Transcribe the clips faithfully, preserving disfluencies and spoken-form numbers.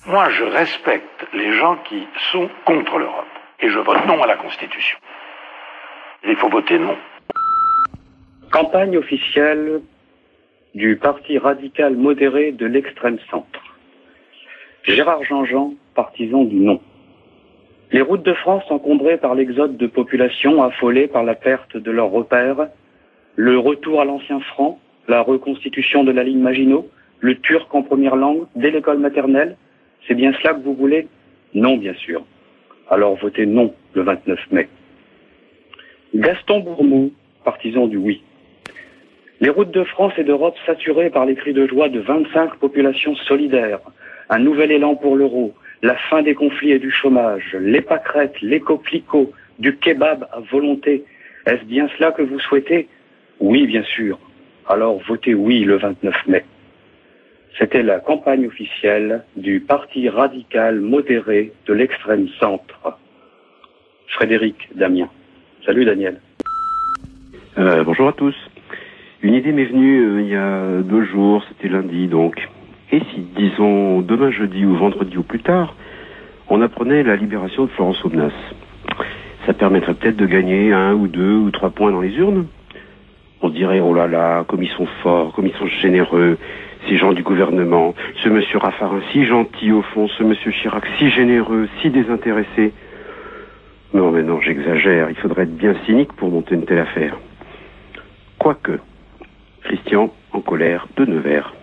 Moi, je respecte les gens qui sont contre l'Europe. Et je vote non à la Constitution. Il faut voter non. Campagne officielle du parti radical modéré de l'extrême centre. Gérard Jean-Jean, partisan du non. Les routes de France encombrées par l'exode de populations affolées par la perte de leurs repères, le retour à l'ancien franc, la reconstitution de la ligne Maginot, le turc en première langue, dès l'école maternelle, c'est bien cela que vous voulez? Non, bien sûr. Alors votez non le vingt-neuf mai. Gaston Bourmou, partisan du oui. Les routes de France et d'Europe saturées par les cris de joie de vingt-cinq populations solidaires, un nouvel élan pour l'euro, la fin des conflits et du chômage, les pâquerettes, les coquelicots, du kebab à volonté. Est-ce bien cela que vous souhaitez? Oui, bien sûr. Alors votez oui le vingt-neuf mai. C'était la campagne officielle du parti radical modéré de l'extrême centre. Frédéric Damien. Salut Daniel. Euh, bonjour à tous. Une idée m'est venue euh, il y a deux jours, c'était lundi donc. Et si, disons, demain jeudi ou vendredi ou plus tard, on apprenait la libération de Florence Aubenas? Ça permettrait peut-être de gagner un ou deux ou trois points dans les urnes. On se dirait, oh là là, comme ils sont forts, comme ils sont généreux, ces gens du gouvernement, ce monsieur Raffarin si gentil au fond, ce monsieur Chirac si généreux, si désintéressé. Non mais non, j'exagère, il faudrait être bien cynique pour monter une telle affaire. Quoique, Christian, en colère, de Nevers.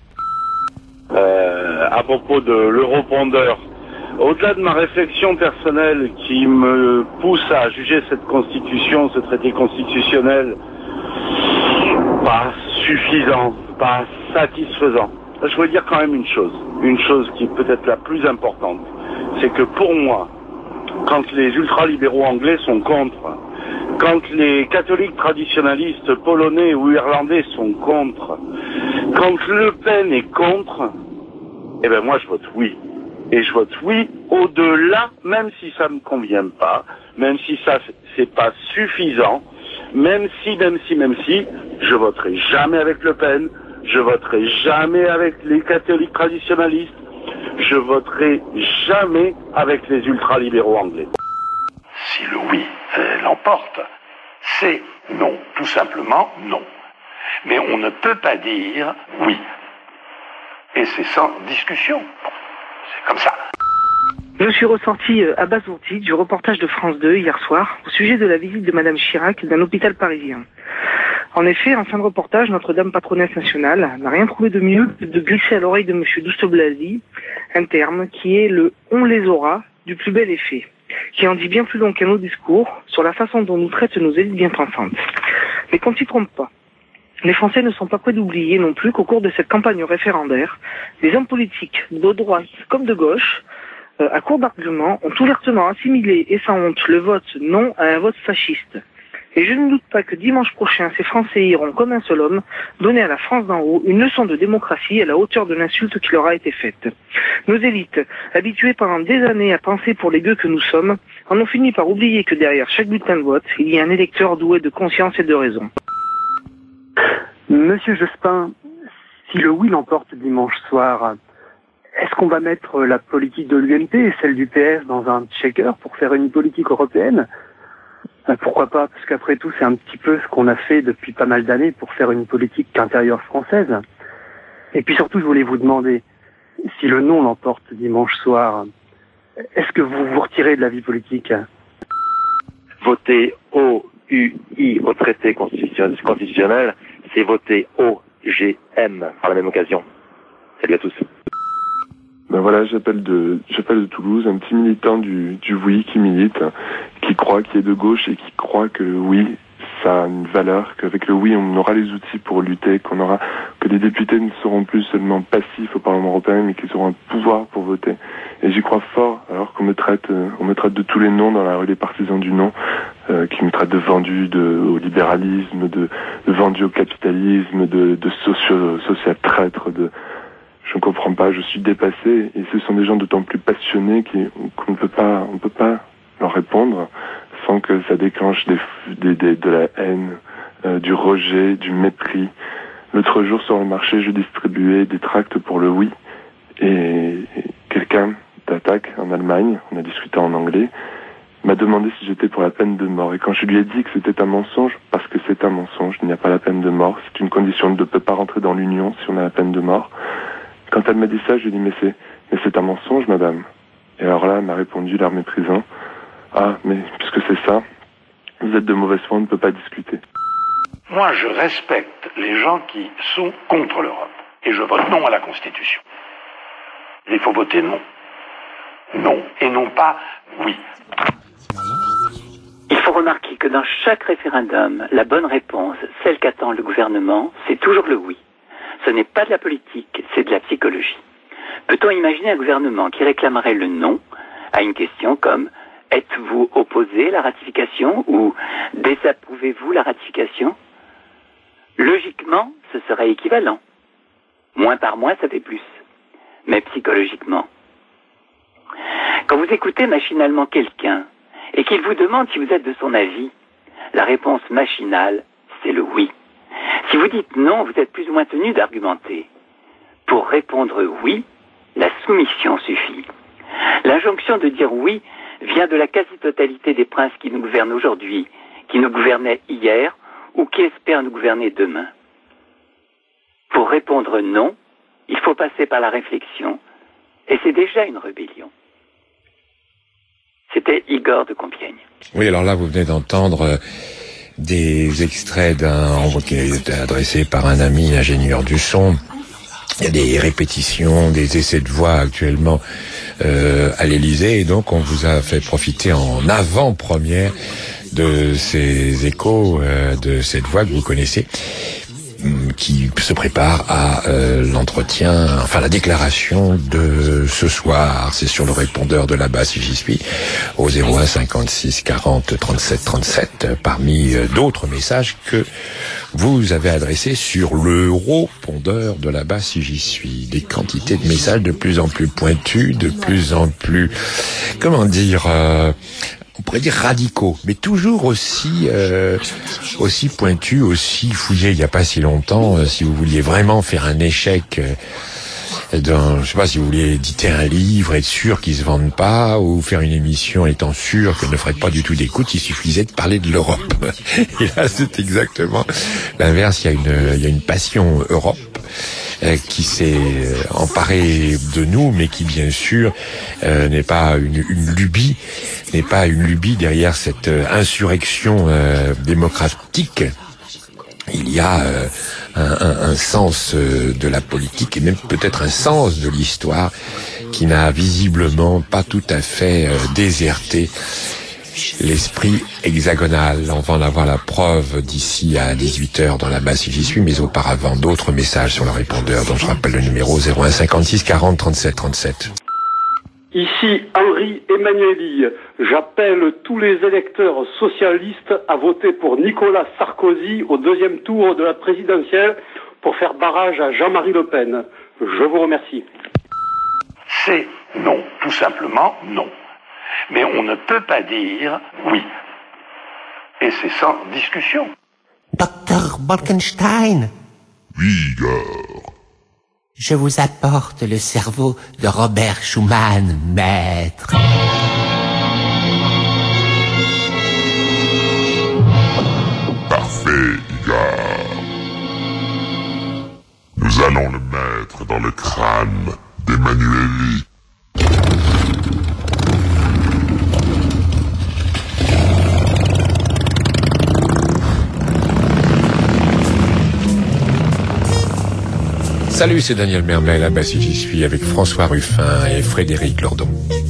Euh, à propos de l'eurobondeur, au-delà de ma réflexion personnelle qui me pousse à juger cette constitution, ce traité constitutionnel, pas suffisant, pas satisfaisant, je veux dire quand même une chose, une chose qui est peut-être la plus importante, c'est que pour moi, quand les ultralibéraux anglais sont contre, quand les catholiques traditionnalistes polonais ou irlandais sont contre, quand Le Pen est contre, eh ben moi je vote oui. Et je vote oui au-delà, même si ça me convient pas, même si ça c'est pas suffisant, même si, même si, même si, je voterai jamais avec Le Pen, je voterai jamais avec les catholiques traditionnalistes, je voterai jamais avec les ultralibéraux anglais. Si le oui euh, l'emporte, c'est non, tout simplement non. Mais on ne peut pas dire oui. Et c'est sans discussion. C'est comme ça. Je suis ressorti abasourdi du reportage de France deux hier soir au sujet de la visite de Madame Chirac d'un hôpital parisien. En effet, en fin de reportage, Notre-Dame patronesse nationale n'a rien trouvé de mieux que de glisser à l'oreille de Monsieur Douste-Blazy un terme qui est le « on les aura » du plus bel effet, qui en dit bien plus long qu'un autre discours sur la façon dont nous traitent nos élites bien pensantes. Mais qu'on ne s'y trompe pas. Les Français ne sont pas prêts d'oublier non plus qu'au cours de cette campagne référendaire, des hommes politiques, de droite comme de gauche, euh, à court d'arguments, ont ouvertement assimilé et sans honte le vote non à un vote fasciste. Et je ne doute pas que dimanche prochain, ces Français iront comme un seul homme donner à la France d'en haut une leçon de démocratie à la hauteur de l'insulte qui leur a été faite. Nos élites, habituées pendant des années à penser pour les gueux que nous sommes, en ont fini par oublier que derrière chaque bulletin de vote, il y a un électeur doué de conscience et de raison. Monsieur Jospin, si le oui l'emporte dimanche soir, est-ce qu'on va mettre la politique de l'U M P et celle du P S dans un shaker pour faire une politique européenne? Ben pourquoi pas, parce qu'après tout, c'est un petit peu ce qu'on a fait depuis pas mal d'années pour faire une politique intérieure française. Et puis surtout, je voulais vous demander, si le non l'emporte dimanche soir, est-ce que vous vous retirez de la vie politique? Voter O U I au traité constitutionnel, c'est voter O G M par la même occasion. Salut à tous. Ben voilà, j'appelle de, j'appelle de Toulouse, un petit militant du, du oui qui milite, qui croit, qui est de gauche et qui croit que le oui, ça a une valeur, qu'avec le oui, on aura les outils pour lutter, qu'on aura, que les députés ne seront plus seulement passifs au Parlement européen, mais qu'ils auront un pouvoir pour voter. Et j'y crois fort, alors qu'on me traite, euh, on me traite de tous les noms dans la rue des partisans du non, euh, qui me traitent de vendu de, au libéralisme, de, de vendu au capitalisme, de, de socio, social traître, de, je ne comprends pas, je suis dépassé, et ce sont des gens d'autant plus passionnés qui, qu'on ne peut pas, on ne peut pas leur répondre sans que ça déclenche des, des, des, de la haine, euh, du rejet, du mépris. L'autre jour sur le marché, je distribuais des tracts pour le oui, et, et quelqu'un d'attaque en Allemagne, on a discuté en anglais, m'a demandé si j'étais pour la peine de mort. Et quand je lui ai dit que c'était un mensonge, parce que c'est un mensonge, il n'y a pas la peine de mort, c'est une condition, on ne peut pas rentrer dans l'Union si on a la peine de mort. Quand elle m'a dit ça, je lui ai dit, mais c'est, mais c'est un mensonge, madame. Et alors là, elle m'a répondu, l'air méprisant, ah, mais puisque c'est ça, vous êtes de mauvaise foi, on ne peut pas discuter. Moi, je respecte les gens qui sont contre l'Europe. Et je vote non à la Constitution. Il faut voter non. Non. Et non pas oui. Il faut remarquer que dans chaque référendum, la bonne réponse, celle qu'attend le gouvernement, c'est toujours le oui. Ce n'est pas de la politique, c'est de la psychologie. Peut-on imaginer un gouvernement qui réclamerait le non à une question comme « Êtes-vous opposé à la ratification » ou « Désapprouvez-vous la ratification » Logiquement, ce serait équivalent. Moins par moins, ça fait plus. Mais psychologiquement. Quand vous écoutez machinalement quelqu'un et qu'il vous demande si vous êtes de son avis, la réponse machinale, c'est le oui. Si vous dites non, vous êtes plus ou moins tenu d'argumenter. Pour répondre oui, la soumission suffit. L'injonction de dire oui vient de la quasi-totalité des princes qui nous gouvernent aujourd'hui, qui nous gouvernaient hier ou qui espèrent nous gouverner demain. Pour répondre non, il faut passer par la réflexion, et c'est déjà une rébellion. C'était Igor de Compiègne. Oui, alors là, vous venez d'entendre des extraits d'un qui est adressé par un ami ingénieur du son. Il y a des répétitions, des essais de voix actuellement euh, à l'Élysée, et donc on vous a fait profiter en avant-première de ces échos, euh, de cette voix que vous connaissez, qui se prépare à euh, l'entretien, enfin la déclaration de ce soir. C'est sur le répondeur de là-bas, si j'y suis, au zéro un cinquante-six quarante trente-sept trente-sept, parmi euh, d'autres messages que vous avez adressés sur l'euro-pondeur de là-bas, si j'y suis. Des quantités de messages de plus en plus pointus, de plus en plus, comment dire, euh, on pourrait dire radicaux, mais toujours aussi euh, aussi pointus, aussi fouillés. Il n'y a pas si longtemps, euh, si vous vouliez vraiment faire un échec euh, dans, je sais pas, si vous vouliez éditer un livre, être sûr qu'il se vende pas, ou faire une émission étant sûr qu'elle ne ferait pas du tout d'écoute, il suffisait de parler de l'Europe. Et là, c'est exactement l'inverse. Il y a une, il y a une passion Europe euh, qui s'est emparée de nous, mais qui, bien sûr, euh, n'est pas une, une lubie, n'est pas une lubie derrière cette euh, insurrection euh, démocratique. Il y a euh, un, un, un sens euh, de la politique et même peut-être un sens de l'histoire qui n'a visiblement pas tout à fait euh, déserté l'esprit hexagonal. On va en avoir la preuve d'ici à dix-huit heures dans la base si j'y suis, mais auparavant d'autres messages sur le répondeur dont je rappelle le numéro zéro un cinquante-six quarante trente-sept trente-sept. Ici Henri Emmanueli, j'appelle tous les électeurs socialistes à voter pour Nicolas Sarkozy au deuxième tour de la présidentielle pour faire barrage à Jean-Marie Le Pen. Je vous remercie. C'est non, tout simplement non. Mais on ne peut pas dire oui. Et c'est sans discussion. Docteur Bolkenstein. Oui, Igor. Je vous apporte le cerveau de Robert Schuman, maître. Parfait, Igor. Nous allons le mettre dans le crâne d'Emmanueli. Salut, c'est Daniel Mermel, là-bas si j'y suis, avec François Ruffin et Frédéric Lordon.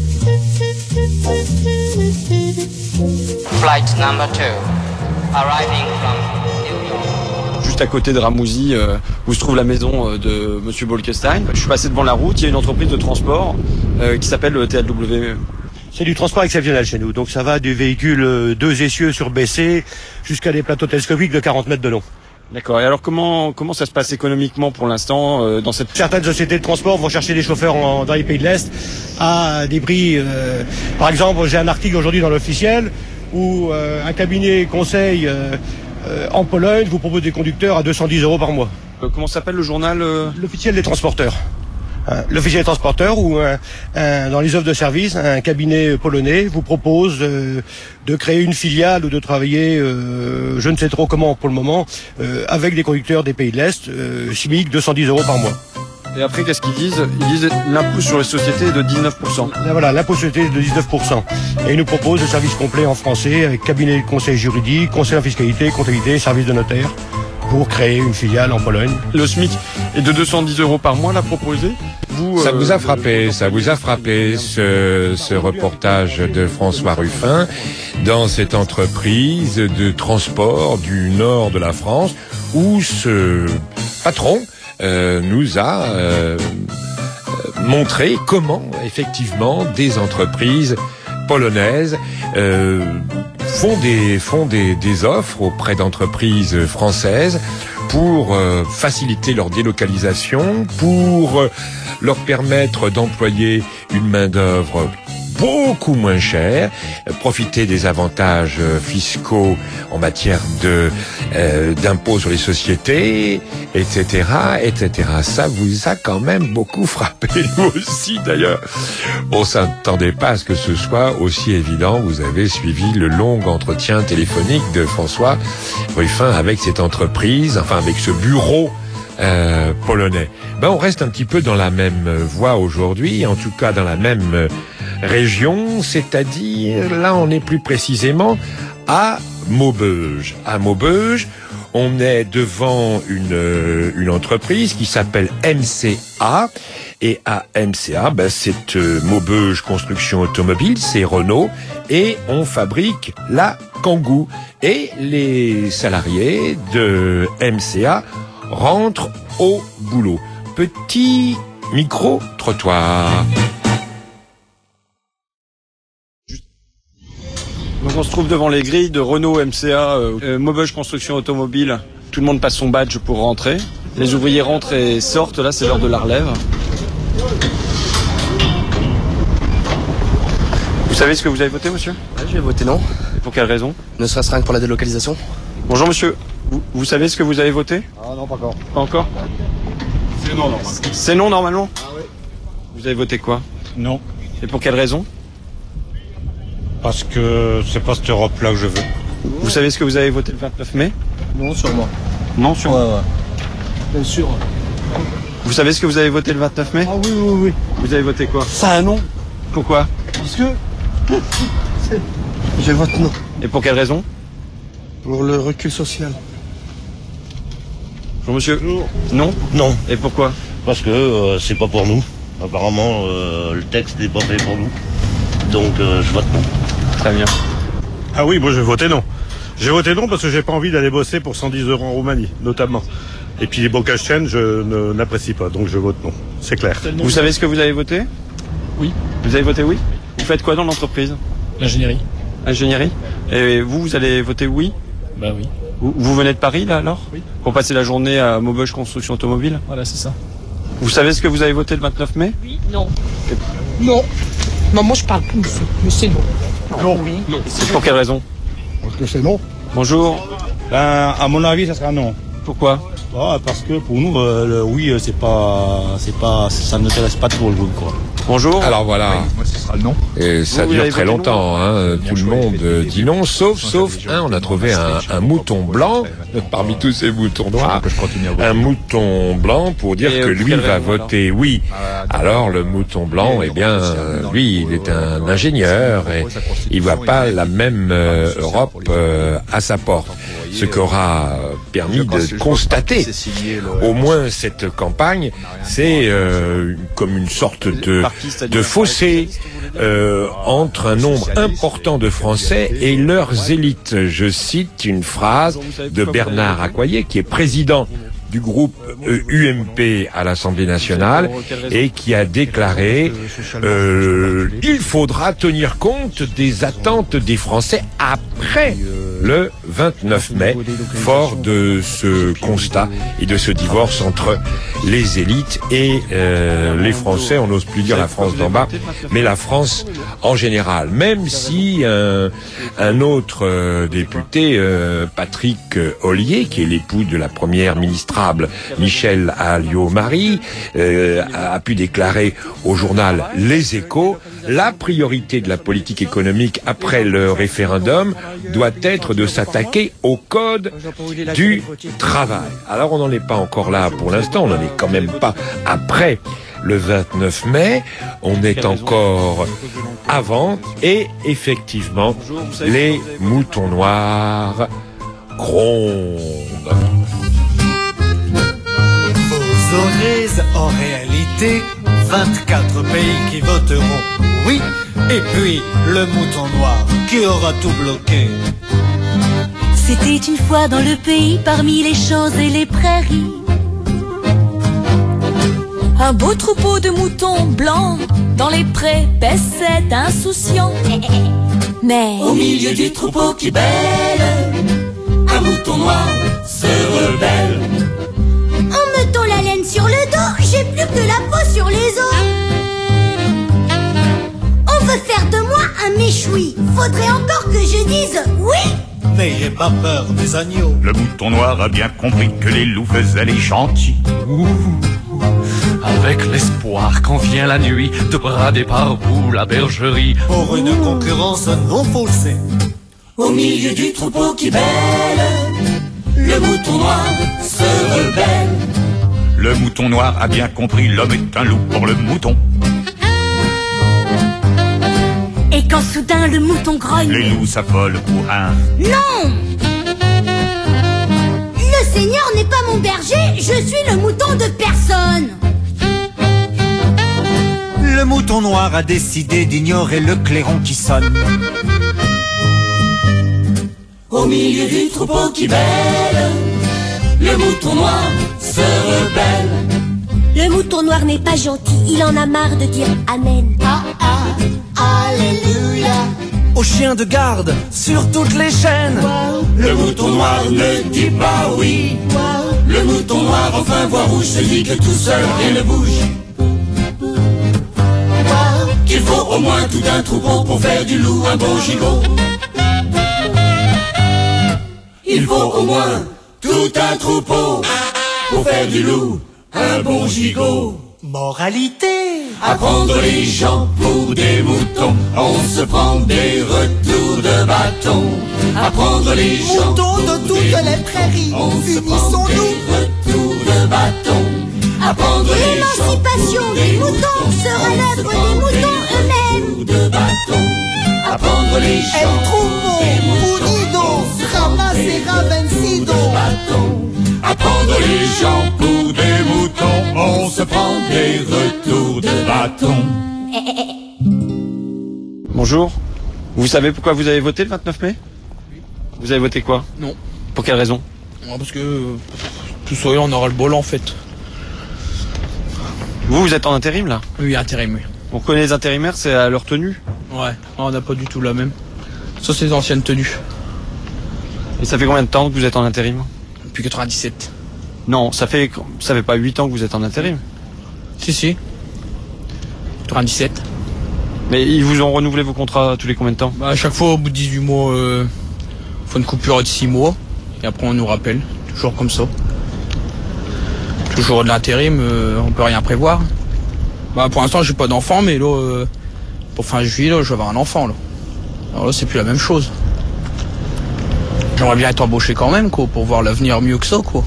Flight number two, arriving from New York. Juste à côté de Ramouzy, euh, où se trouve la maison euh, de Monsieur Bolkestein. Je suis passé devant la route, il y a une entreprise de transport euh, qui s'appelle le T L W. C'est du transport exceptionnel chez nous, donc ça va du véhicule euh, deux essieux surbaissés jusqu'à des plateaux télescopiques de quarante mètres de long. D'accord. Et alors comment comment ça se passe économiquement pour l'instant euh, dans cette... Certaines sociétés de transport vont chercher des chauffeurs en, dans les pays de l'Est à des prix... Euh, par exemple, j'ai un article aujourd'hui dans l'Officiel où euh, un cabinet conseil euh, euh, en Pologne vous propose des conducteurs à deux cent dix euros par mois. Euh, comment s'appelle le journal euh... L'Officiel des transporteurs. Euh, L'officier transporteur ou un, un, dans les offres de service, un cabinet polonais vous propose euh, de créer une filiale ou de travailler, euh, je ne sais trop comment pour le moment, euh, avec des conducteurs des pays de l'Est, euh, S M I C deux cent dix euros par mois. Et après, qu'est-ce qu'ils disent? Ils disent l'impôt sur les sociétés est de dix-neuf pour cent. Là, voilà, l'impôt sur les sociétés est de dix-neuf pour cent. Et ils nous proposent des services complets en français, avec cabinet de conseil juridique, conseil en fiscalité, comptabilité, service de notaire, pour créer une filiale en Pologne. Le S M I C est de deux cent dix euros par mois, là, proposé. Vous, ça euh, vous a frappé, ça vous a frappé ce, ce reportage de François Ruffin dans cette entreprise de transport du nord de la France où ce patron euh, nous a euh, montré comment effectivement des entreprises polonaises euh, font des font des, des offres auprès d'entreprises françaises pour euh, faciliter leur délocalisation, pour euh, leur permettre d'employer une main-d'œuvre beaucoup moins chère, euh, profiter des avantages euh, fiscaux en matière de euh, d'impôts sur les sociétés, et cetera, et cetera. Ça vous a quand même beaucoup frappé, nous aussi d'ailleurs. On s'attendait pas à ce que ce soit aussi évident. Vous avez suivi le long entretien téléphonique de François Ruffin avec cette entreprise, enfin avec ce bureau euh, polonais. Ben on reste un petit peu dans la même voie aujourd'hui, en tout cas dans la même région, c'est-à-dire là on est plus précisément à Maubeuge. À Maubeuge, on est devant une une entreprise qui s'appelle M C A, et à M C A, ben c'est euh, Maubeuge Construction Automobile, c'est Renault, et on fabrique la Kangoo. Et les salariés de M C A rentrent au boulot. Petit micro-trottoir. Donc on se trouve devant les grilles de Renault, M C A, euh, Maubeuge Construction Automobile. Tout le monde passe son badge pour rentrer. Les ouvriers rentrent et sortent, là c'est l'heure de la relève. Vous savez ce que vous avez voté, monsieur? Ouais, j'ai voté non. Et pour quelle raison? Ne serait-ce rien que pour la délocalisation. Bonjour monsieur, vous, vous savez ce que vous avez voté? Ah non, pas encore. Pas encore? C'est non, normalement. C'est non, normalement? Ah oui. Vous avez voté quoi? Non. Et pour quelle raison? Parce que c'est pas cette Europe-là que je veux. Vous savez ce que vous avez voté le vingt-neuf mai? Non, sûrement. Non, sûrement. Ouais, ouais. Bien sûr. Vous savez ce que vous avez voté le vingt-neuf mai? Ah oui, oui, oui. Vous avez voté quoi? Ça, un non. Pourquoi? Parce que... Je vote non. Et pour quelle raison? Pour le recul social. Bonjour monsieur. Non? Non. Et pourquoi? Parce que euh, c'est pas pour nous. Apparemment, euh, le texte n'est pas fait pour nous. Donc euh, je vote non. Très bien. Ah oui, moi j'ai voté non. J'ai voté non parce que j'ai pas envie d'aller bosser pour cent dix euros en Roumanie, notamment. Et puis les blocages chaînes, je ne, n'apprécie pas, donc je vote non. C'est clair. Vous savez ce que vous avez voté? Oui. Vous avez voté oui? Vous faites quoi dans l'entreprise? L'ingénierie. Ingénierie. Et vous, vous allez voter oui? Bah oui. Vous, vous venez de Paris, là, alors? Oui. Pour passer la journée à Maubeuge Construction Automobile? Voilà, c'est ça. Vous savez ce que vous avez voté le vingt-neuf mai? Oui, non. Non. Non, moi je parle plus, monsieur. Mais c'est non. Non. Oui. Non. C'est pour quelle raison? Parce que c'est non. Bonjour. Ben, à mon avis, ça sera non. Pourquoi? Ah, parce que pour nous, euh, le oui, c'est pas, c'est pas, ça ne t'intéresse pas trop le goût, quoi. Bonjour. Alors voilà. Moi, ce sera le non. Et ça Vous, vous dure avez très voté longtemps, hein. Tout le monde euh, dit non, sauf, sauf un. On a trouvé un, un mouton blanc parmi tous ces moutons noirs. Un mouton blanc pour dire Et que euh, lui quelle va raison, voter oui. Alors le mouton blanc, eh bien, lui, il est un ingénieur et il voit pas la même euh, Europe euh, à sa porte. Ce qu'aura permis de constater, au moins cette campagne, c'est euh, comme une sorte de de fossé euh, entre un nombre important de Français et leurs élites. Je cite une phrase de Bernard Accoyer, qui est président du groupe U M P à l'Assemblée nationale et qui a déclaré euh, il faudra tenir compte des attentes des Français après le vingt-neuf mai, fort de ce constat et de ce divorce entre les élites et euh, les Français. On n'ose plus dire la France d'en bas, mais la France en général. Même si euh, un autre euh, député, euh, Patrick Ollier, qui est l'époux de la première ministrable Michèle Alliot-Marie, euh, a, a pu déclarer au journal Les Échos, la priorité de la politique économique après le référendum doit être de s'attaquer au code du travail. Alors on n'en est pas encore là pour l'instant, on n'en est quand même pas après le vingt-neuf mai, on est encore avant et effectivement les moutons noirs grondent. Vous aurez en réalité vingt-quatre pays qui voteront oui, et puis le mouton noir qui aura tout bloqué. C'était une fois dans le pays, parmi les champs et les prairies, un beau troupeau de moutons blancs dans les prés paissait insouciant. Mais au milieu du troupeau qui bêle, un mouton noir se rebelle. En mettant la laine sur le dos, j'ai plus que la peau sur les os. On veut faire de moi un méchoui, faudrait encore que je dise oui. N'ayez pas peur des agneaux. Le mouton noir a bien compris que les loups faisaient les gentils. Ouh, avec l'espoir quand vient la nuit de brader par bout la bergerie. Pour une concurrence non faussée. Au milieu du troupeau qui bêle, le mouton noir se rebelle. Le mouton noir a bien compris, l'homme est un loup pour le mouton. Et quand soudain le mouton grogne, les loups s'affolent pour un non. Le Seigneur n'est pas mon berger, je suis le mouton de personne. Le mouton noir a décidé d'ignorer le clairon qui sonne. Au milieu du troupeau qui bêle, le mouton noir se rebelle. Le mouton noir n'est pas gentil, il en a marre de dire amen. Ah ah, alléluia. Aux chiens de garde sur toutes les chaînes, wow. Le mouton noir ne dit pas oui. Wow. Le mouton noir enfin voit rouge, se dit que tout seul rien ne bouge. Wow. Qu'il faut au moins tout un troupeau pour faire du loup un bon gigot. Il faut au moins tout un troupeau pour faire du loup un bon gigot. Moralité: apprendre les gens pour des moutons, on se prend des retours de bâton. Apprendre les gens moutons de toutes les prairies, on se prend des retours de bâton. Apprendre les gens l'émancipation des moutons sera l'œuvre des moutons eux-mêmes. De bâton. Apprendre les gens El troupeau, unidos, jamás será vencido. Apprendre les gens pour des moutons, on se prend des retours de bâton. Bonjour. Vous savez pourquoi vous avez voté le vingt-neuf mai? Vous avez voté quoi? Non. Pour quelle raison? Parce que tout soyons, on aura le bol en fait. Vous, vous êtes en intérim là? Oui, intérim, oui. On connaît les intérimaires, c'est à leur tenue? Ouais, on n'a pas du tout la même. Ça, c'est les anciennes tenues. Et ça fait combien de temps que vous êtes en intérim? Depuis quatre-vingt-dix-sept. Non, ça fait ça fait pas huit ans que vous êtes en intérim. Si, si. quatre-vingt-dix-sept. Mais ils vous ont renouvelé vos contrats tous les combien de temps? Bah, à chaque fois, au bout de dix-huit mois, euh, faut une coupure de six mois. Et après, on nous rappelle. Toujours comme ça. Toujours de l'intérim, euh, on peut rien prévoir. Bah, pour l'instant, j'ai pas d'enfant, mais là, euh, pour fin juillet, là, je vais avoir un enfant, là. Alors là, c'est plus la même chose. J'aimerais bien être embauché quand même, quoi, pour voir l'avenir mieux que ça, quoi.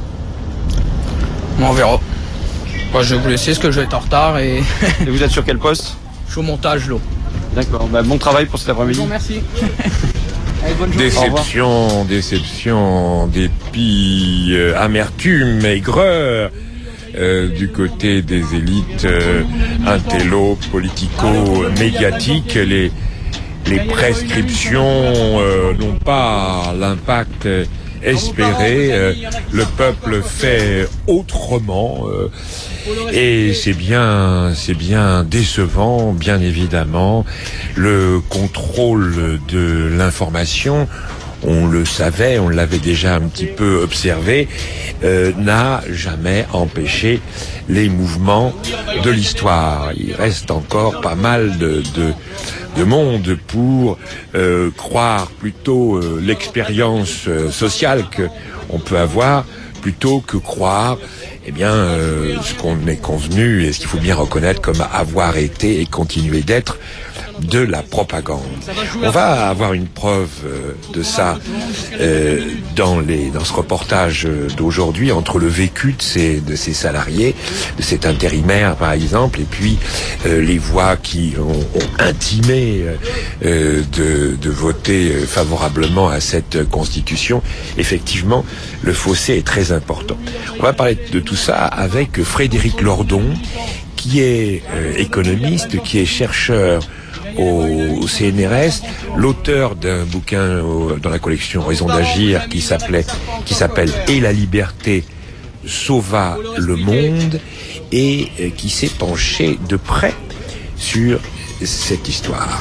On verra. Moi, je vais vous laisser parce que je vais être en retard et... Et vous êtes sur quel poste? Je suis au montage, là. D'accord, bah, bon travail pour cet après-midi. Bon, merci. Allez, bonne journée. Déception, déception, dépit, euh, amertume, aigreur euh, du côté des élites euh, intello, politico-médiatiques. Les, les prescriptions euh, n'ont pas l'impact espéré. Euh, le peuple fait autrement. Euh, Et c'est bien, c'est bien décevant, bien évidemment. Le contrôle de l'information, on le savait, on l'avait déjà un petit peu observé, euh, n'a jamais empêché les mouvements de l'histoire. Il reste encore pas mal de, de, de monde pour euh, croire plutôt euh, l'expérience euh, sociale qu'on peut avoir, plutôt que croire eh bien, euh, ce qu'on est convenu et ce qu'il faut bien reconnaître comme avoir été et continuer d'être de la propagande. On va avoir une preuve euh, de ça euh, dans les dans ce reportage d'aujourd'hui, entre le vécu de ces de ces salariés, de cet intérimaire par exemple, et puis euh, les voix qui ont, ont intimé euh, de de voter favorablement à cette constitution. Effectivement, le fossé est très important. On va parler de tout ça avec Frédéric Lordon, qui est euh, économiste, qui est chercheur au C N R S, l'auteur d'un bouquin dans la collection Raison d'agir qui s'appelait, qui s'appelle Et la liberté sauva le monde, et qui s'est penché de près sur cette histoire.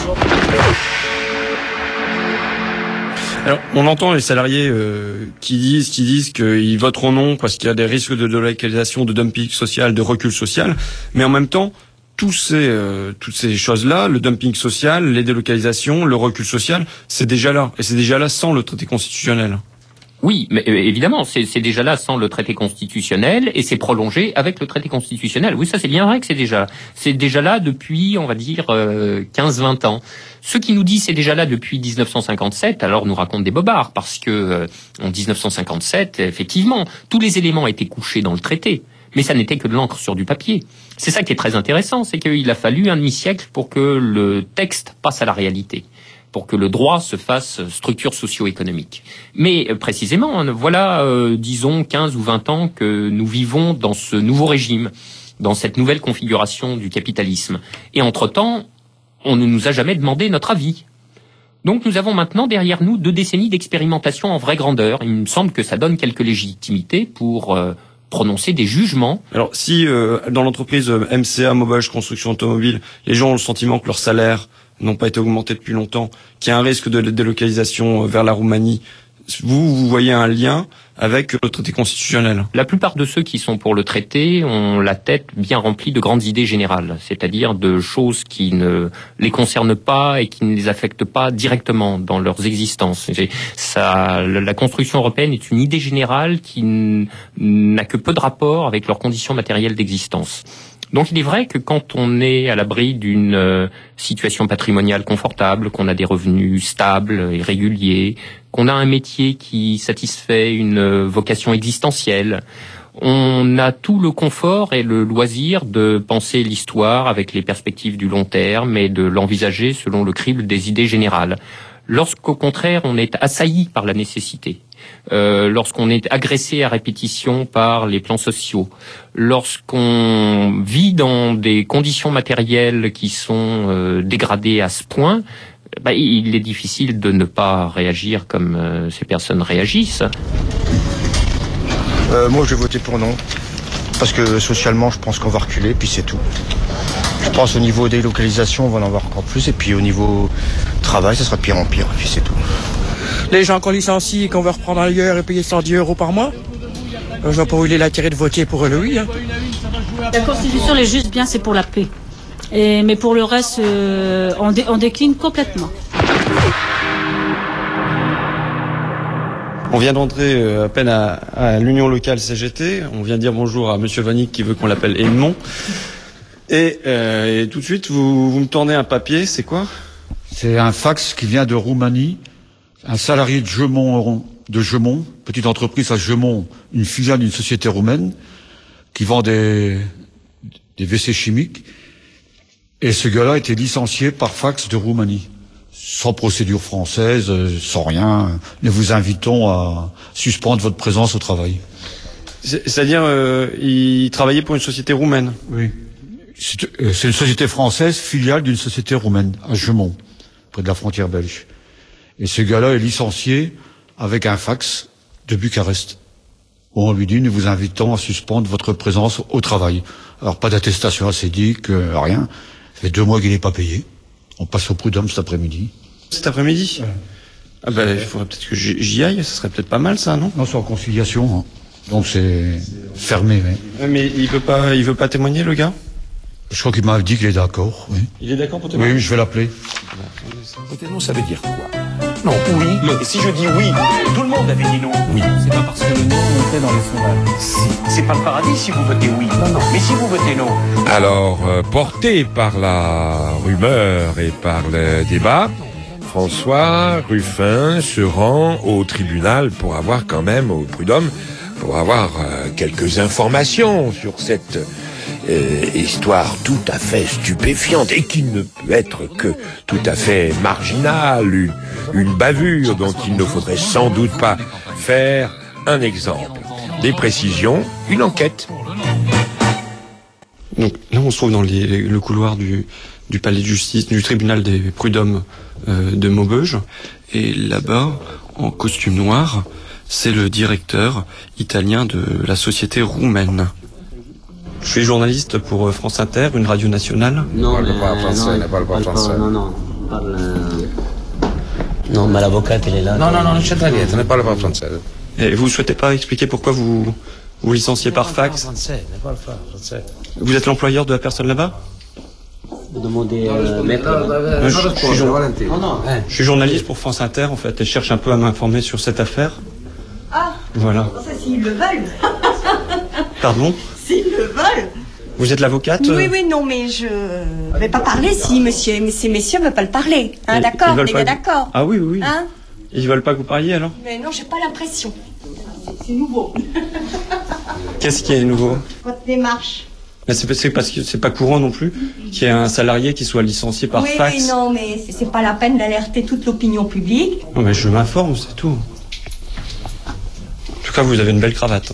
Alors, on entend les salariés euh, qui disent, qui disent qu'ils voteront non parce qu'il y a des risques de délocalisation, de dumping social, de recul social, mais en même temps, tous ces, euh, toutes ces choses-là, le dumping social, les délocalisations, le recul social, c'est déjà là. Et c'est déjà là sans le traité constitutionnel. Oui, mais euh, évidemment, c'est, c'est déjà là sans le traité constitutionnel, et c'est prolongé avec le traité constitutionnel. Oui, ça c'est bien vrai que c'est déjà, c'est déjà là depuis, on va dire, euh, quinze vingt ans. Ceux qui nous disent c'est déjà là depuis dix-neuf cent cinquante-sept, alors nous racontent des bobards, parce que euh, en dix-neuf cent cinquante-sept, effectivement, tous les éléments étaient couchés dans le traité. Mais ça n'était que de l'encre sur du papier. C'est ça qui est très intéressant, c'est qu'il a fallu un demi-siècle pour que le texte passe à la réalité, pour que le droit se fasse structure socio-économique. Mais euh, précisément, voilà, euh, disons, quinze ou vingt ans que nous vivons dans ce nouveau régime, dans cette nouvelle configuration du capitalisme. Et entre-temps, on ne nous a jamais demandé notre avis. Donc nous avons maintenant derrière nous deux décennies d'expérimentation en vraie grandeur. Il me semble que ça donne quelques légitimités pour... Euh, prononcer des jugements. Alors si euh, dans l'entreprise euh, M C A, Maubeuge Construction Automobile, les gens ont le sentiment que leurs salaires n'ont pas été augmentés depuis longtemps, qu'il y a un risque de délocalisation euh, vers la Roumanie, vous, vous voyez un lien avec le traité constitutionnel? La plupart de ceux qui sont pour le traité ont la tête bien remplie de grandes idées générales, c'est-à-dire de choses qui ne les concernent pas et qui ne les affectent pas directement dans leurs existences. Ça, la construction européenne est une idée générale qui n'a que peu de rapport avec leurs conditions matérielles d'existence. Donc il est vrai que quand on est à l'abri d'une euh, situation patrimoniale confortable, qu'on a des revenus stables et réguliers, qu'on a un métier qui satisfait une euh, vocation existentielle, on a tout le confort et le loisir de penser l'histoire avec les perspectives du long terme et de l'envisager selon le crible des idées générales. Lorsqu'au contraire on est assailli par la nécessité, euh, lorsqu'on est agressé à répétition par les plans sociaux, lorsqu'on vit dans des conditions matérielles qui sont euh, dégradées à ce point, bah, il est difficile de ne pas réagir comme euh, ces personnes réagissent. Euh, moi, je vais voter pour non, parce que socialement, je pense qu'on va reculer, puis c'est tout. Je pense au niveau délocalisation, on va en avoir encore plus, et puis au niveau travail, ça sera de pire en pire, et puis c'est tout. Les gens qu'on licencie et qu'on veut reprendre ailleurs et payer cent dix euros par mois, euh, je vois pas où il est l'intérêt de voter pour le oui. Hein. La Constitution, elle est juste bien, c'est pour la paix. Et, mais pour le reste, euh, on, dé, on décline complètement. On vient d'entrer euh, à peine à, à l'Union locale C G T. On vient dire bonjour à Monsieur Vanik qui veut qu'on l'appelle Edmond. Et, euh, et tout de suite, vous, vous me tournez un papier, c'est quoi? C'est un fax qui vient de Roumanie. Un salarié de Gemont, de Gemont, petite entreprise à Gemont, une filiale d'une société roumaine, qui vend des, des W C chimiques. Et ce gars-là a été licencié par fax de Roumanie. Sans procédure française, sans rien. Nous vous invitons à suspendre votre présence au travail. C'est-à-dire, euh, il travaillait pour une société roumaine? Oui. C'est, euh, c'est une société française, filiale d'une société roumaine, à Gemont, près de la frontière belge. Et ce gars-là est licencié avec un fax de Bucarest, où on lui dit, nous vous invitons à suspendre votre présence au travail. Alors, pas d'attestation acédique, euh, rien. Ça fait deux mois qu'il n'est pas payé. On passe au prud'homme cet après-midi. Cet après-midi? Ouais. Ah ben, il faudrait peut-être que j'y j'y aille, ce serait peut-être pas mal ça, non? Non, c'est en conciliation, hein. Donc c'est fermé, oui. Mais il veut pas, il veut pas témoigner, le gars? Je crois qu'il m'a dit qu'il est d'accord, oui. Il est d'accord pour témoigner? Oui, je vais l'appeler. Voter non, ça veut dire quoi? Non, oui. Et si je dis oui, tout le monde avait dit non. Oui. C'est pas parce que le non montait dans les sondages. Si. C'est pas le paradis si vous votez oui. Non, non. Mais si vous votez non. Alors, euh, porté par la rumeur et par le débat, François Ruffin se rend au tribunal pour avoir quand même, au prud'homme, pour avoir euh, quelques informations sur cette euh, histoire tout à fait stupéfiante et qui ne peut être que tout à fait marginale, une, une bavure dont il ne faudrait sans doute pas faire un exemple. Des précisions, une enquête. Donc là, on se trouve dans les, le couloir du, du palais de justice, du tribunal des prud'hommes euh, de Maubeuge. Et là-bas, en costume noir, c'est le directeur italien de la société roumaine. Je suis journaliste pour France Inter, une radio nationale. Non, mais, pas français, ne parle pas français. Non, non, parle... Non, mais l'avocate, il est là. Non, non, non, non c'entra niente, ne parle pas français. Et vous souhaitez pas expliquer pourquoi vous vous licenciez par fax? Français, ne parle pas français. Vous êtes l'employeur de la personne là-bas? Vous demandez euh, maître. Euh, je, je, suis jour... je suis journaliste pour France Inter en fait et je cherche un peu à m'informer sur cette affaire. Ah. Voilà. Ça, s'ils le veulent. Pardon? S'ils le veulent. Vous êtes l'avocate? Oui, oui, non, mais je ne vais pas parler si monsieur, mais ces messieurs ne veulent pas le parler. Hein, Et, d'accord, les gars, vous... d'accord. Ah oui, oui, oui. Hein? Ils veulent pas que vous parliez alors? Mais non, j'ai pas l'impression. C'est nouveau. Qu'est-ce qui est nouveau? Votre démarche. Mais c'est parce que c'est pas courant non plus qu'il y ait un salarié qui soit licencié par oui, fax. Oui, non, mais c'est pas la peine d'alerter toute l'opinion publique. Non, mais je m'informe, c'est tout. En tout cas, vous avez une belle cravate.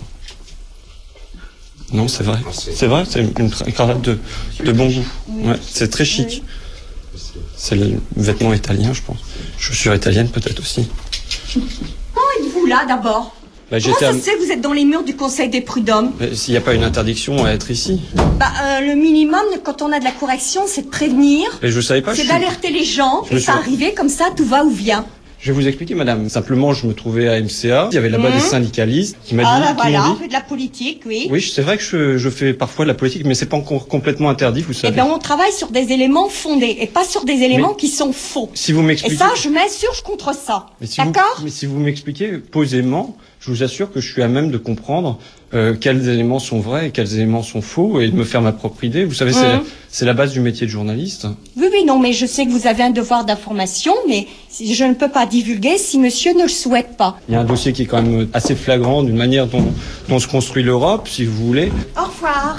Non, c'est vrai. C'est vrai, c'est une cravate de, de bon goût. Oui. Ouais, c'est très chic. Oui. C'est le vêtement italien, je pense. Chaussures italiennes peut-être aussi. Comment êtes-vous là d'abord? Bah, Comment ça à... se fait que vous êtes dans les murs du Conseil des prud'hommes? S'il n'y a pas une interdiction à être ici. Bah, euh, le minimum, quand on a de la correction, c'est de prévenir. Et je savais pas. C'est d'alerter suis... les gens. Je et ça suis... arriver comme ça, tout va ou vient. Je vais vous expliquer, madame. Simplement, je me trouvais à M C A. Il y avait là-bas mmh. des syndicalistes qui m'a ah, dit... Ah, bah voilà, dit... on fait de la politique, oui. Oui, c'est vrai que je, je fais parfois de la politique, mais c'est pas encore complètement interdit, vous savez. Eh bien, on travaille sur des éléments fondés et pas sur des éléments mais qui sont faux. Si vous m'expliquez... Et ça, je m'insurge contre ça. Si D'accord? Mais si vous m'expliquez posément, je vous assure que je suis à même de comprendre euh, quels éléments sont vrais et quels éléments sont faux et de me faire ma propre idée. Vous savez, mmh. c'est la, c'est la base du métier de journaliste. Oui, oui, non, mais je sais que vous avez un devoir d'information, mais je ne peux pas divulguer si monsieur ne le souhaite pas. Il y a un dossier qui est quand même assez flagrant d'une manière dont, dont se construit l'Europe, si vous voulez. Au revoir.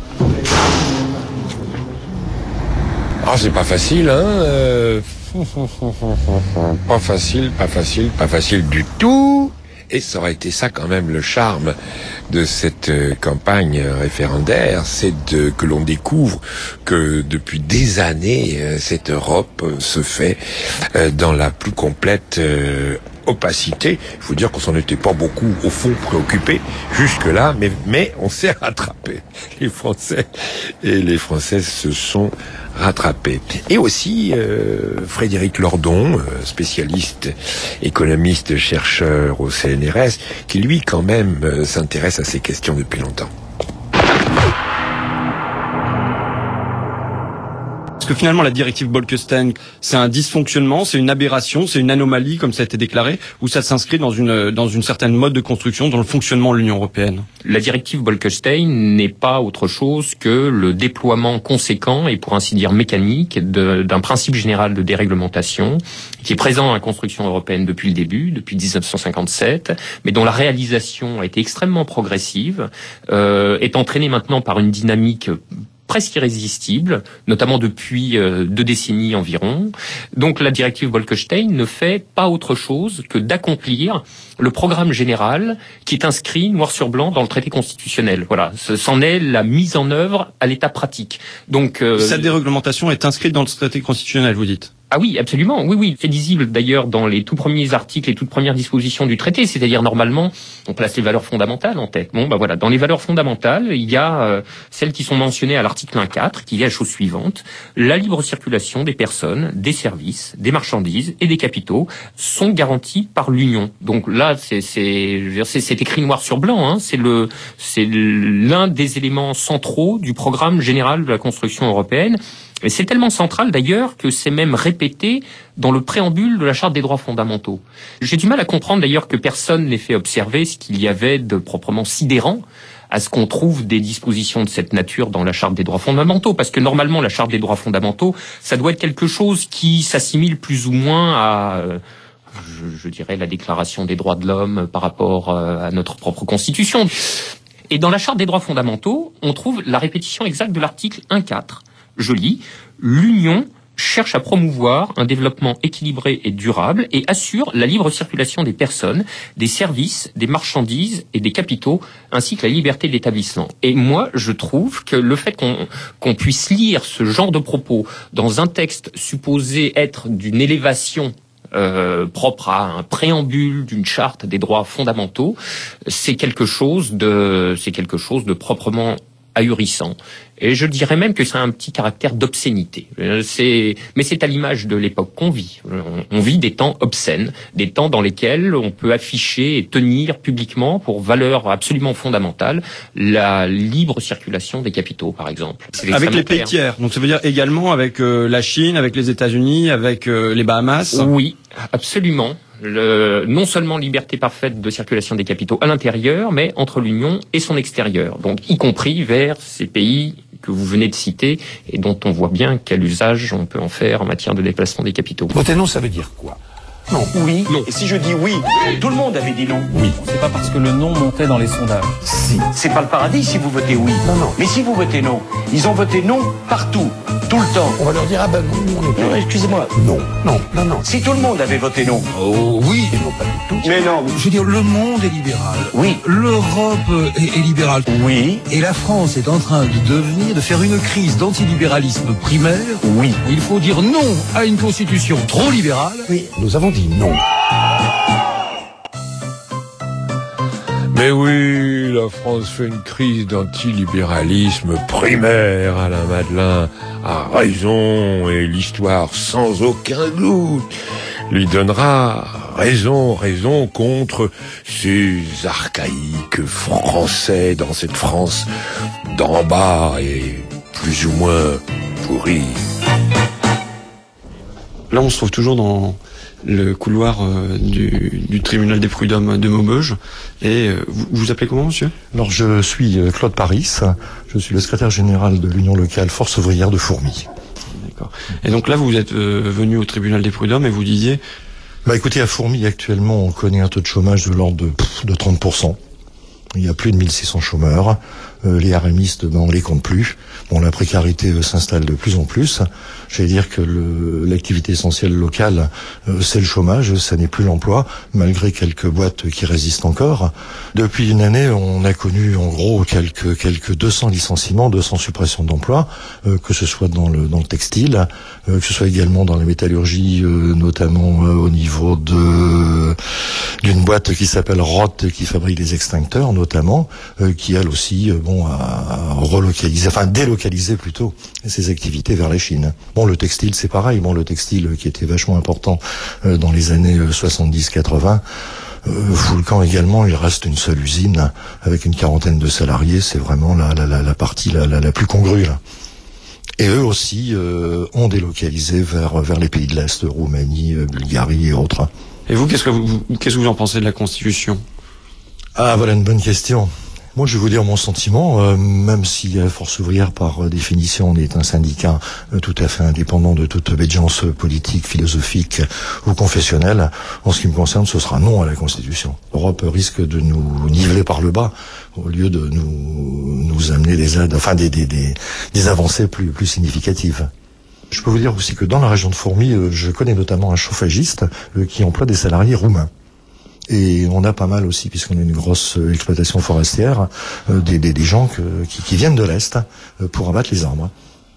Ah, c'est pas facile, hein euh... Pas facile, pas facile, pas facile du tout. Et ça aurait été ça quand même le charme de cette euh, campagne référendaire, c'est de, que l'on découvre que depuis des années, euh, cette Europe euh, se fait euh, dans la plus complète euh, opacité. Il faut dire qu'on s'en était pas beaucoup, au fond, préoccupés jusque-là, mais, mais on s'est rattrapé. Les Français et les Françaises se sont rattrapés. Et aussi euh, Frédéric Lordon, spécialiste, économiste, chercheur au C N R S, qui lui quand même euh, s'intéresse à ces questions depuis longtemps. Parce que finalement, la directive Bolkestein, c'est un dysfonctionnement, c'est une aberration, c'est une anomalie, comme ça a été déclaré, ou ça s'inscrit dans une, dans une certaine mode de construction, dans le fonctionnement de l'Union européenne? La directive Bolkestein n'est pas autre chose que le déploiement conséquent et pour ainsi dire mécanique de, d'un principe général de déréglementation qui est présent dans la construction européenne depuis le début, depuis dix-neuf cent cinquante-sept, mais dont la réalisation a été extrêmement progressive, euh, est entraînée maintenant par une dynamique presque irrésistible, notamment depuis euh, deux décennies environ. Donc la directive Bolkestein ne fait pas autre chose que d'accomplir le programme général qui est inscrit noir sur blanc dans le traité constitutionnel. Voilà, c'en est la mise en œuvre à l'état pratique. Donc euh, cette déréglementation est inscrite dans le traité constitutionnel, vous dites? Ah oui, absolument. Oui, oui. C'est lisible d'ailleurs dans les tout premiers articles, les toutes premières dispositions du traité. C'est-à-dire, normalement, on place les valeurs fondamentales en tête. Bon, bah voilà. Dans les valeurs fondamentales, il y a euh, celles qui sont mentionnées à l'article un point quatre, qui est la chose suivante. La libre circulation des personnes, des services, des marchandises et des capitaux sont garanties par l'Union. Donc là, c'est, c'est, je veux dire, c'est, c'est écrit noir sur blanc, hein. C'est le, c'est l'un des éléments centraux du programme général de la construction européenne. Et c'est tellement central d'ailleurs que c'est même répété dans le préambule de la Charte des droits fondamentaux. J'ai du mal à comprendre d'ailleurs que personne n'ait fait observer ce qu'il y avait de proprement sidérant à ce qu'on trouve des dispositions de cette nature dans la Charte des droits fondamentaux. Parce que normalement, la Charte des droits fondamentaux, ça doit être quelque chose qui s'assimile plus ou moins à... Euh, je, je dirais la Déclaration des droits de l'homme par rapport euh, à notre propre Constitution. Et dans la Charte des droits fondamentaux, on trouve la répétition exacte de l'article un point quatre. Je lis, l'Union cherche à promouvoir un développement équilibré et durable et assure la libre circulation des personnes, des services, des marchandises et des capitaux, ainsi que la liberté d'établissement. Et moi, je trouve que le fait qu'on, qu'on puisse lire ce genre de propos dans un texte supposé être d'une élévation Euh, propre à un préambule d'une charte des droits fondamentaux, c'est quelque chose de, c'est quelque chose de proprement ahurissant. Et je dirais même que c'est un petit caractère d'obscénité. C'est, mais c'est à l'image de l'époque qu'on vit. On, on vit des temps obscènes, des temps dans lesquels on peut afficher et tenir publiquement pour valeur absolument fondamentale la libre circulation des capitaux, par exemple. Avec les pays tiers. Donc ça veut dire également avec euh, la Chine, avec les États-Unis, avec euh, les Bahamas. Oui, absolument. Le, non seulement liberté parfaite de circulation des capitaux à l'intérieur, mais entre l'Union et son extérieur. Donc, y compris vers ces pays que vous venez de citer et dont on voit bien quel usage on peut en faire en matière de déplacement des capitaux. Voter non, ça veut dire quoi? Non, oui. Non. Et si je dis oui, tout le monde avait dit non. Oui. C'est pas parce que le non montait dans les sondages. Si. C'est pas le paradis si vous votez oui. Non, non. Mais si vous votez non, ils ont voté non partout, tout le temps. On va leur dire ah ben non, on est... Non, excusez-moi. Non, non, non, non. Si tout le monde avait voté non. Oh oui, et non pas du tout. Mais non. Je veux dire, le monde est libéral. Oui. L'Europe est, est libérale. Oui. Et la France est en train de devenir, de faire une crise d'antilibéralisme primaire. Oui. Il faut dire non à une constitution trop libérale. Oui. Nous avons dit non. Mais oui, la France fait une crise d'antilibéralisme primaire. Alain Madelin a raison et l'histoire, sans aucun doute, lui donnera raison, raison contre ces archaïques Français dans cette France d'en bas et plus ou moins pourris. Là, on se trouve toujours dans le couloir euh, du, du tribunal des prud'hommes de Maubeuge. Et euh, vous vous appelez comment, monsieur? Alors, je suis Claude Paris. Je suis le secrétaire général de l'Union locale Force ouvrière de Fourmies. D'accord. Et donc là, vous êtes euh, venu au tribunal des prud'hommes et vous disiez... Bah, écoutez, à Fourmies, actuellement, on connaît un taux de chômage de l'ordre de, de trente pour cent. Il y a plus de mille six cents chômeurs. Euh, les RMistes, ben, on les compte plus. Bon, la précarité euh, s'installe de plus en plus. J'allais dire que le, l'activité essentielle locale, euh, c'est le chômage, ça n'est plus l'emploi, malgré quelques boîtes qui résistent encore. Depuis une année, on a connu en gros quelques quelques deux cents licenciements, deux cents suppressions d'emplois, euh, que ce soit dans le dans le textile, euh, que ce soit également dans la métallurgie, euh, notamment euh, au niveau de d'une boîte qui s'appelle Roth, qui fabrique des extincteurs, notamment, euh, qui elle aussi, euh, bon, a relocalisé, enfin délocalisé plutôt ses activités vers la Chine. Bon, le textile, c'est pareil. Bon, le textile qui était vachement important euh, dans les années soixante-dix quatre-vingts. Euh, Foulcan également, il reste une seule usine avec une quarantaine de salariés. C'est vraiment la, la, la, la partie la, la, la plus congrue, là. Et eux aussi euh, ont délocalisé vers, vers les pays de l'Est, Roumanie, Bulgarie et autres. Et vous, qu'est-ce que vous, qu'est-ce que vous en pensez de la Constitution? Ah, voilà une bonne question. Moi, je vais vous dire mon sentiment, euh, même si euh, Force ouvrière, par euh, définition, on est un syndicat euh, tout à fait indépendant de toute obédience politique, philosophique ou confessionnelle, en ce qui me concerne, ce sera non à la Constitution. L'Europe risque de nous niveler par le bas, au lieu de nous, nous amener des aides, enfin des, des, des, des avancées plus, plus significatives. Je peux vous dire aussi que dans la région de Fourmies, euh, je connais notamment un chauffagiste euh, qui emploie des salariés roumains. Et on a pas mal aussi, puisqu'on a une grosse exploitation forestière, euh, des, des, des gens que, qui, qui viennent de l'Est euh, pour abattre les arbres.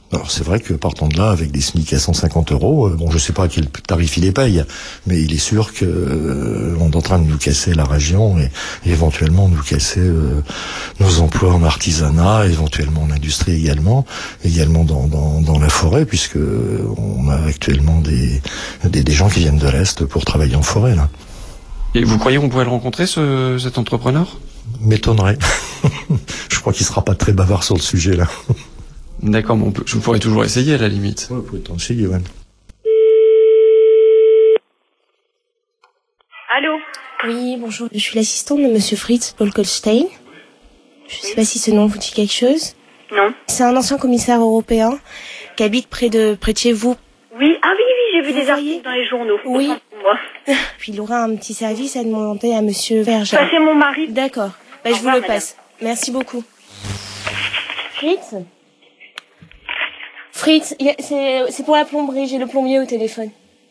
Alors c'est vrai que partant de là, avec des SMIC à cent cinquante euros, euh, bon, je sais pas quel tarif il les paye, mais il est sûr que euh, on est en train de nous casser la région et, et éventuellement nous casser euh, nos emplois en artisanat, éventuellement en industrie également, également dans, dans, dans la forêt, puisque on a actuellement des, des des gens qui viennent de l'est pour travailler en forêt là. Et vous croyez qu'on pourrait le rencontrer, ce, cet entrepreneur? M'étonnerait. Je crois qu'il sera pas très bavard sur le sujet là. D'accord, mais on peut, je pourrais toujours essayer à la limite. Ouais, vous pouvez t'en essayer, ouais. Allô? Oui, bonjour. Je suis l'assistante de Monsieur Fritz Paul Kolstein. Je sais pas si ce nom vous dit quelque chose. Non. C'est un ancien commissaire européen qui habite près de près de chez vous. Oui, ah oui, oui, j'ai vu Vous des voyez articles dans les journaux. Oui. Autant pour moi. Puis il aura un petit service à demander à Monsieur Verger. Ça, c'est mon mari. D'accord. Bah, je vous le passe. Merci beaucoup. Fritz? Fritz, y a- c'est c'est pour la plomberie, j'ai le plombier au téléphone.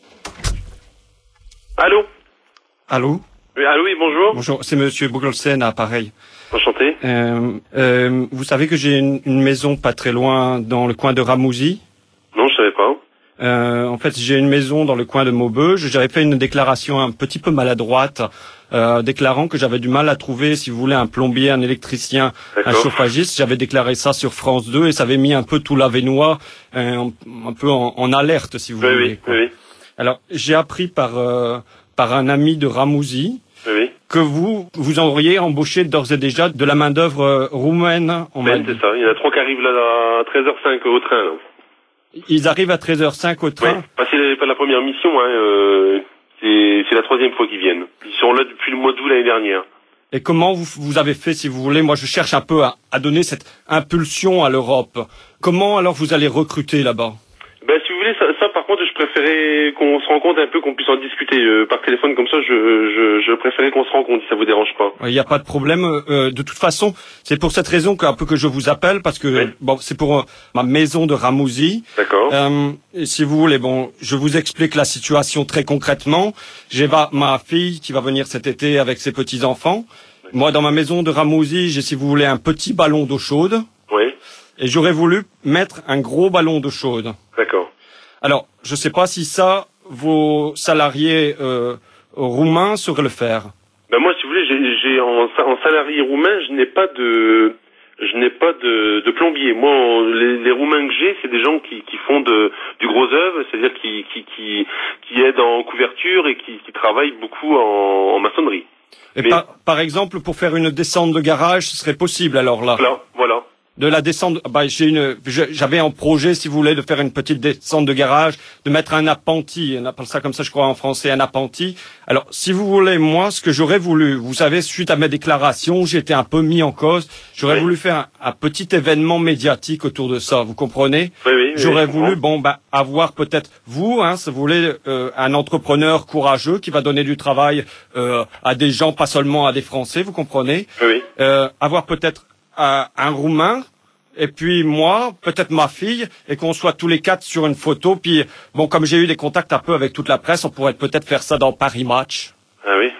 Allô? Allô? Oui, allô, oui, bonjour. Bonjour, c'est Monsieur Bogelsen à Pareil. Enchanté. Euh, euh, vous savez que j'ai une, une maison pas très loin dans le coin de Ramouzy. Non, je savais pas. Euh, en fait, j'ai une maison dans le coin de Maubeuge. J'avais fait une déclaration un petit peu maladroite, euh, déclarant que j'avais du mal à trouver, si vous voulez, un plombier, un électricien, un chauffagiste. J'avais déclaré ça sur France deux et ça avait mis un peu tout l'Avesnois un, un peu en, en alerte, si vous Oui, voulez. oui, quoi. oui, oui. Alors, j'ai appris par euh, par un ami de Ramouzy Oui, oui. que vous vous auriez embauché d'ores et déjà de la main d'œuvre euh, roumaine. On m'a Ben, dit. c'est ça. Il y en a trois qui arrivent là à treize heures cinq au train, là. Ils arrivent à treize heures cinq au train. Ouais. Bah, c'est pas la première mission, hein. Euh, c'est, c'est la troisième fois qu'ils viennent. Ils sont là depuis le mois d'août l'année dernière. Et comment vous, vous avez fait, si vous voulez? Moi, je cherche un peu à, à donner cette impulsion à l'Europe. Comment alors vous allez recruter là-bas? Ben, si vous voulez, ça, ça, par contre, je préférais qu'on se rencontre un peu, qu'on puisse en discuter euh, par téléphone, comme ça, je, je, je préférais qu'on se rencontre, si ça vous dérange pas. Il n'y a pas de problème. Euh, de toute façon, c'est pour cette raison qu'un peu que je vous appelle, parce que bon, c'est pour euh, ma maison de Ramouzy. D'accord. Euh, et si vous voulez, bon, je vous explique la situation très concrètement. J'ai ma, ma fille qui va venir cet été avec ses petits enfants. Moi, dans ma maison de Ramouzy, j'ai, si vous voulez, un petit ballon d'eau chaude. Oui. Et j'aurais voulu mettre un gros ballon d'eau chaude. D'accord. Alors, je ne sais pas si ça, vos salariés euh, roumains sauraient le faire. Ben moi, si vous voulez, j'ai, j'ai en, en salarié roumain, je n'ai pas de, je n'ai pas de, de plombier. Moi, en- les, les roumains que j'ai, c'est des gens qui, qui font de, du gros œuvre, c'est-à-dire qui, qui, qui, qui aident en couverture et qui, qui travaillent beaucoup en, en maçonnerie. Et Mais- par, par exemple, pour faire une descente de garage, ce serait possible alors là. Voilà, voilà. De la descente, bah, j'ai une, je- j'avais en projet, si vous voulez, de faire une petite descente de garage, de mettre un appentis, on appelle ça comme ça, je crois en français, un appentis. Alors, si vous voulez, moi, ce que j'aurais voulu, vous savez, suite à mes déclarations, j'étais un peu mis en cause. J'aurais voulu faire un, un petit événement médiatique autour de ça, vous comprenez? Oui, oui, oui, J'aurais je voulu, comprends. bon, bah, avoir peut-être vous, hein, si vous voulez, euh, un entrepreneur courageux qui va donner du travail euh, à des gens, pas seulement à des Français, vous comprenez? Oui, oui. Euh, avoir peut-être un, un Roumain, et puis moi, peut-être ma fille, et qu'on soit tous les quatre sur une photo. Puis, bon, comme j'ai eu des contacts un peu avec toute la presse, on pourrait peut-être faire ça dans Paris Match. Ah oui.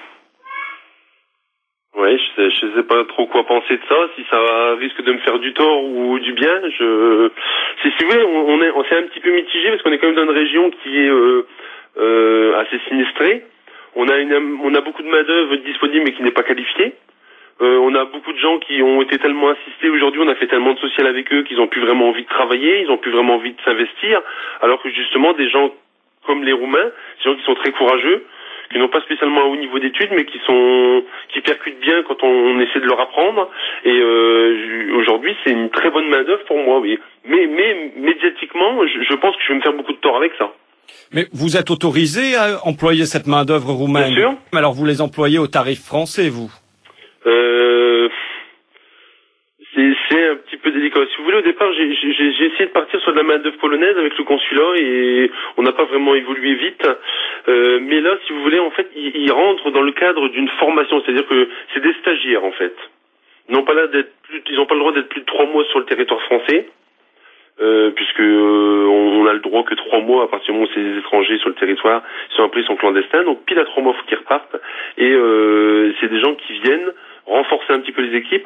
Oui, je sais, je sais pas trop quoi penser de ça, si ça risque de me faire du tort ou du bien. Je, si, si vous voulez, on, on est, on s'est un petit peu mitigé parce qu'on est quand même dans une région qui est euh, euh, assez sinistrée. On a une, on a beaucoup de main d'œuvre disponible mais qui n'est pas qualifiée. Euh, on a beaucoup de gens qui ont été tellement assistés aujourd'hui, on a fait tellement de social avec eux qu'ils ont plus vraiment envie de travailler, ils ont plus vraiment envie de s'investir, alors que justement des gens comme les Roumains, des gens qui sont très courageux, qui n'ont pas spécialement un haut niveau d'études, mais qui sont qui percutent bien quand on essaie de leur apprendre. Et euh, aujourd'hui, c'est une très bonne main d'œuvre pour moi. Oui. Mais mais médiatiquement, je, je pense que je vais me faire beaucoup de tort avec ça. Mais vous êtes autorisé à employer cette main d'œuvre roumaine? Bien sûr. Mais alors vous les employez au tarif français, vous? Euh, c'est, c'est un petit peu délicat. Si vous voulez, au départ, j'ai, j'ai, j'ai essayé de partir sur de la main-d'œuvre polonaise avec le consulat et on n'a pas vraiment évolué vite. Euh, mais là, si vous voulez, en fait, ils, ils rentrent dans le cadre d'une formation, c'est-à-dire que c'est des stagiaires, en fait. Ils n'ont pas là d'être plus, ils n'ont pas le droit d'être plus de trois mois sur le territoire français. Euh, puisque euh, on, on a le droit que trois mois à partir du moment où c'est des étrangers sur le territoire, ils sont appelés, ils sont clandestins, donc pile à trois mois, il faut qu'ils repartent. Et euh, c'est des gens qui viennent renforcer un petit peu les équipes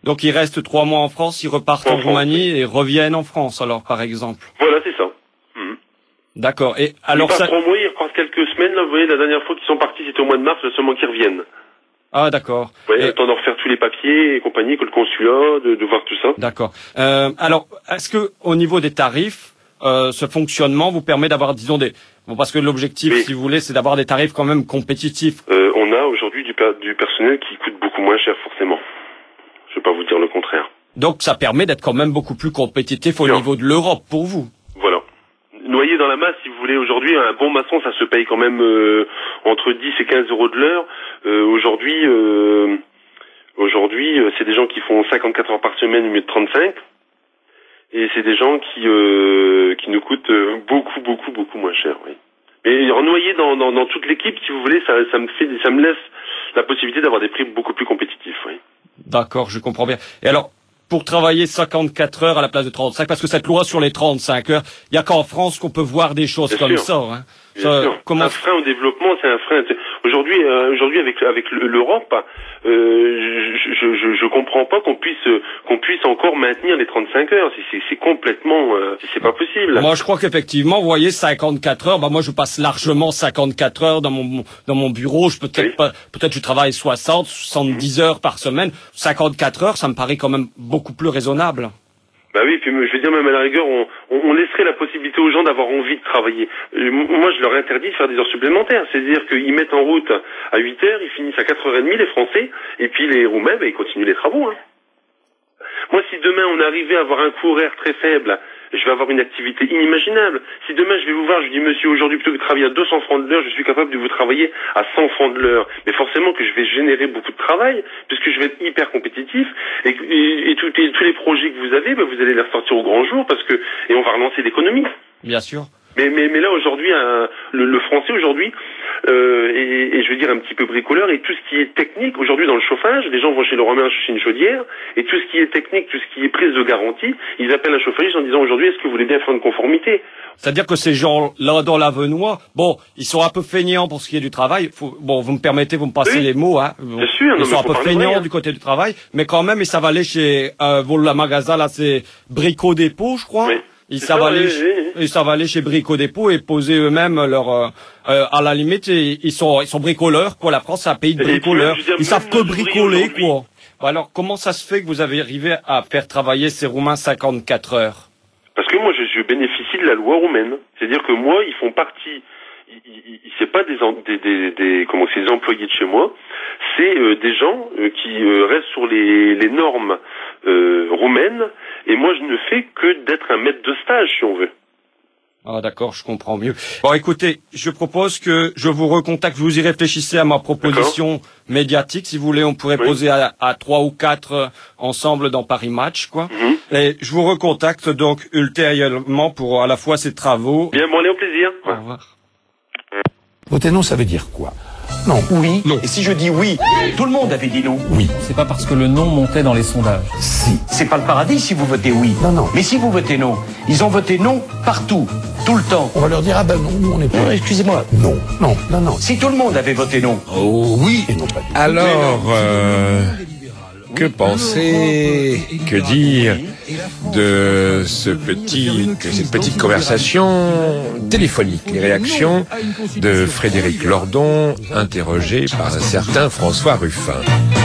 Donc ils restent trois mois en France, ils repartent en, en Roumanie et reviennent en France, alors par exemple. Voilà, c'est ça. Mmh. D'accord. Et alors ils ça. Trois mois, ils repartent quelques semaines. Là, vous voyez, la dernière fois qu'ils sont partis, c'était au mois de mars, là, seulement qu'ils reviennent. Ah d'accord. Oui, et... attends de refaire tous les papiers et compagnie, que le consulat, de, de voir tout ça. D'accord. Euh, alors, est-ce que au niveau des tarifs, euh, ce fonctionnement vous permet d'avoir, disons, des... Bon, parce que l'objectif, oui. si vous voulez, c'est d'avoir des tarifs quand même compétitifs. Euh, on a aujourd'hui du, per- du personnel qui coûte beaucoup moins cher, forcément. Je vais pas vous dire le contraire. Donc ça permet d'être quand même beaucoup plus compétitif au Bien. niveau de l'Europe pour vous. Voilà. Noyé dans la masse, si vous voulez, aujourd'hui, un bon maçon, ça se paye quand même euh, entre dix et quinze euros de l'heure. Euh, aujourd'hui, euh, aujourd'hui, euh, c'est des gens qui font cinquante-quatre heures par semaine au lieu de trente-cinq. Et c'est des gens qui euh, qui nous coûtent euh, beaucoup, beaucoup, beaucoup moins cher, oui. Mais noyé dans, dans, dans toute l'équipe, si vous voulez, ça, ça me fait, ça me laisse la possibilité d'avoir des prix beaucoup plus compétitifs, oui. D'accord, je comprends bien. Et alors, pour travailler cinquante-quatre heures à la place de trente-cinq, parce que cette loi sur les trente-cinq heures, il y a qu'en France qu'on peut voir des choses bien comme sûr. ça. Hein. Bien ça sûr. comment... Un frein au développement, c'est un frein. Aujourd'hui, euh, aujourd'hui avec avec l'Europe, euh, je, je je je comprends pas qu'on puisse qu'on puisse encore maintenir les trente-cinq heures. C'est c'est, c'est complètement, euh, c'est pas possible. Moi, je crois qu'effectivement, vous voyez, cinquante-quatre heures. Bah moi, je passe largement cinquante-quatre heures dans mon dans mon bureau. Je peut-être oui. pas, peut-être je travaille soixante, soixante-dix mmh. heures par semaine. cinquante-quatre heures, ça me paraît quand même beaucoup plus raisonnable. Bah oui, puis je veux dire, même à la rigueur, on, on laisserait la possibilité aux gens d'avoir envie de travailler. Euh, moi, je leur interdis de faire des heures supplémentaires. C'est-à-dire qu'ils mettent en route à huit heures, ils finissent à quatre heures trente, les Français, et puis les Roumains, bah, ils continuent les travaux. Hein. Moi, si demain on arrivait à avoir un coût horaire très faible, je vais avoir une activité inimaginable. Si demain je vais vous voir, je dis monsieur, aujourd'hui plutôt que de travailler à deux cents francs de l'heure, je suis capable de vous travailler à cent francs de l'heure. Mais forcément que je vais générer beaucoup de travail, puisque je vais être hyper compétitif, et, et, et, tout, et tous les projets que vous avez, bah, vous allez les ressortir au grand jour, parce que et on va relancer l'économie. Bien sûr. Mais, mais, mais là aujourd'hui, un, le, le français aujourd'hui, euh, et, et je veux dire un petit peu bricoleur, et tout ce qui est technique, aujourd'hui dans le chauffage, les gens vont chez le Romain chercher une chaudière, et tout ce qui est technique, tout ce qui est prise de garantie, ils appellent un chauffagiste en disant aujourd'hui, est-ce que vous voulez bien faire une conformité? C'est-à-dire que ces gens-là dans l'Avenois, bon, ils sont un peu feignants pour ce qui est du travail. Faut, bon, vous me permettez, vous me passez oui. les mots, hein. Bien sûr, ils non, sont un peu feignants du côté du travail, mais quand même, ils savent aller chez euh, le magasin là, c'est Brico Dépôt, je crois. Oui. Ils savent, ça, aller, oui, oui. ils savent aller chez Brico Dépôt et poser eux-mêmes leur, euh, euh, à la limite, ils sont, ils sont bricoleurs, quoi. La France, c'est un pays de bricoleurs. Dire, ils savent que bricoler, quoi. Bon, alors, comment ça se fait que vous avez arrivé à faire travailler ces Roumains cinquante-quatre heures? Parce que moi, je, je bénéficie de la loi roumaine. C'est-à-dire que moi, ils font partie, ils, ils, ils, c'est pas des, des, des, des, comment c'est, des employés de chez moi. C'est euh, des gens euh, qui euh, restent sur les, les normes euh, roumaines. Et moi, je ne fais que d'être un maître de stage, si on veut. Ah d'accord, je comprends mieux. Bon, écoutez, je propose que je vous recontacte, vous y réfléchissez à ma proposition médiatique. Si vous voulez, on pourrait oui. poser à, à trois ou quatre ensemble dans Paris Match, quoi. Mm-hmm. Et je vous recontacte donc ultérieurement pour à la fois ces travaux. Bien, bon, allez, au plaisir. Au revoir. Voter non, ça veut dire quoi? Non. Oui. Non. Et si je dis oui, oui, tout le monde avait dit non. Oui. C'est pas parce que le non montait dans les sondages. Si. C'est pas le paradis si vous votez oui. Non, non. Mais si vous votez non, ils ont voté non partout, tout le temps. On va leur dire, ah ben non, nous on est pas... Non, excusez-moi. Non, non, non, non. Si tout le monde avait voté non. Oh oui. Et non pas du tout. Alors, euh, que penser, que dire de ce petit, de cette petite conversation téléphonique, les réactions de Frédéric Lordon, interrogé par un certain François Ruffin.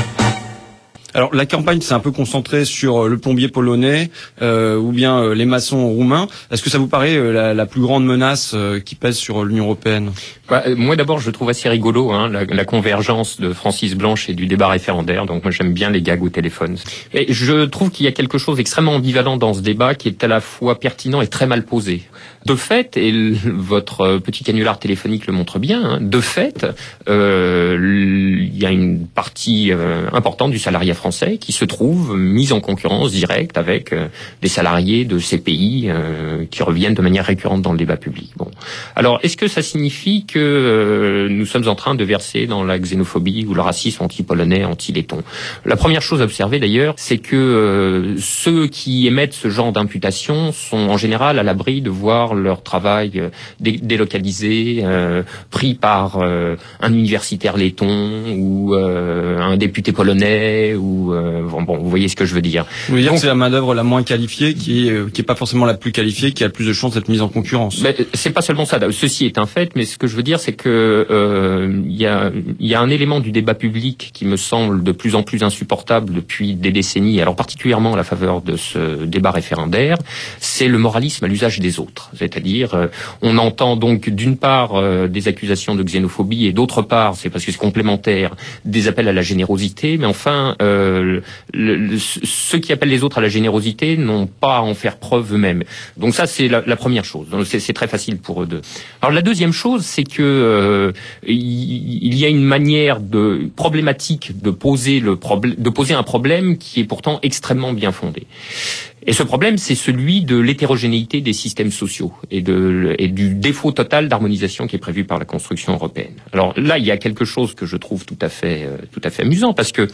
Alors la campagne s'est un peu concentrée sur le plombier polonais euh, ou bien euh, les maçons roumains. Est-ce que ça vous paraît euh, la, la plus grande menace euh, qui pèse sur l'Union européenne? Bah, moi d'abord je trouve assez rigolo hein, la, la convergence de Francis Blanche et du débat référendaire. Donc moi j'aime bien les gags au téléphone. Et je trouve qu'il y a quelque chose d'extrêmement ambivalent dans ce débat qui est à la fois pertinent et très mal posé. De fait, et l- votre petit canular téléphonique le montre bien, hein, de fait, euh, il y a une partie euh, importante du salariat français qui se trouve mise en concurrence directe avec euh, des salariés de ces pays euh, qui reviennent de manière récurrente dans le débat public. Bon, alors est-ce que ça signifie que euh, nous sommes en train de verser dans la xénophobie ou le racisme anti-polonais, anti-letton? La première chose à observer d'ailleurs, c'est que euh, ceux qui émettent ce genre d'imputation sont en général à l'abri de voir leur travail euh, dé- délocalisé, euh, pris par euh, un universitaire letton ou euh, un député polonais ou Vous, euh, bon, vous voyez ce que je veux dire. Vous voulez dire Donc, que c'est la main d'œuvre la moins qualifiée qui est, euh, qui est pas forcément la plus qualifiée, qui a le plus de chances d'être mise en concurrence. Ben, c'est pas seulement ça. Ceci est un fait, mais ce que je veux dire, c'est que euh, il y a, il y a un élément du débat public qui me semble de plus en plus insupportable depuis des décennies. Alors particulièrement à la faveur de ce débat référendaire, c'est le moralisme à l'usage des autres. C'est-à-dire, euh, on entend donc d'une part euh, des accusations de xénophobie et d'autre part, c'est parce que c'est complémentaire, des appels à la générosité. Mais enfin, euh, le, le, ceux qui appellent les autres à la générosité n'ont pas à en faire preuve eux-mêmes. Donc ça, c'est la, la première chose. C'est, c'est très facile pour eux deux. Alors la deuxième chose, c'est que euh, il, il y a une manière de problématique de poser le problème, de poser un problème qui est pourtant extrêmement bien fondé. Et ce problème, c'est celui de l'hétérogénéité des systèmes sociaux et, de, et du défaut total d'harmonisation qui est prévu par la construction européenne. Alors là, il y a quelque chose que je trouve tout à fait, euh, tout à fait amusant, parce que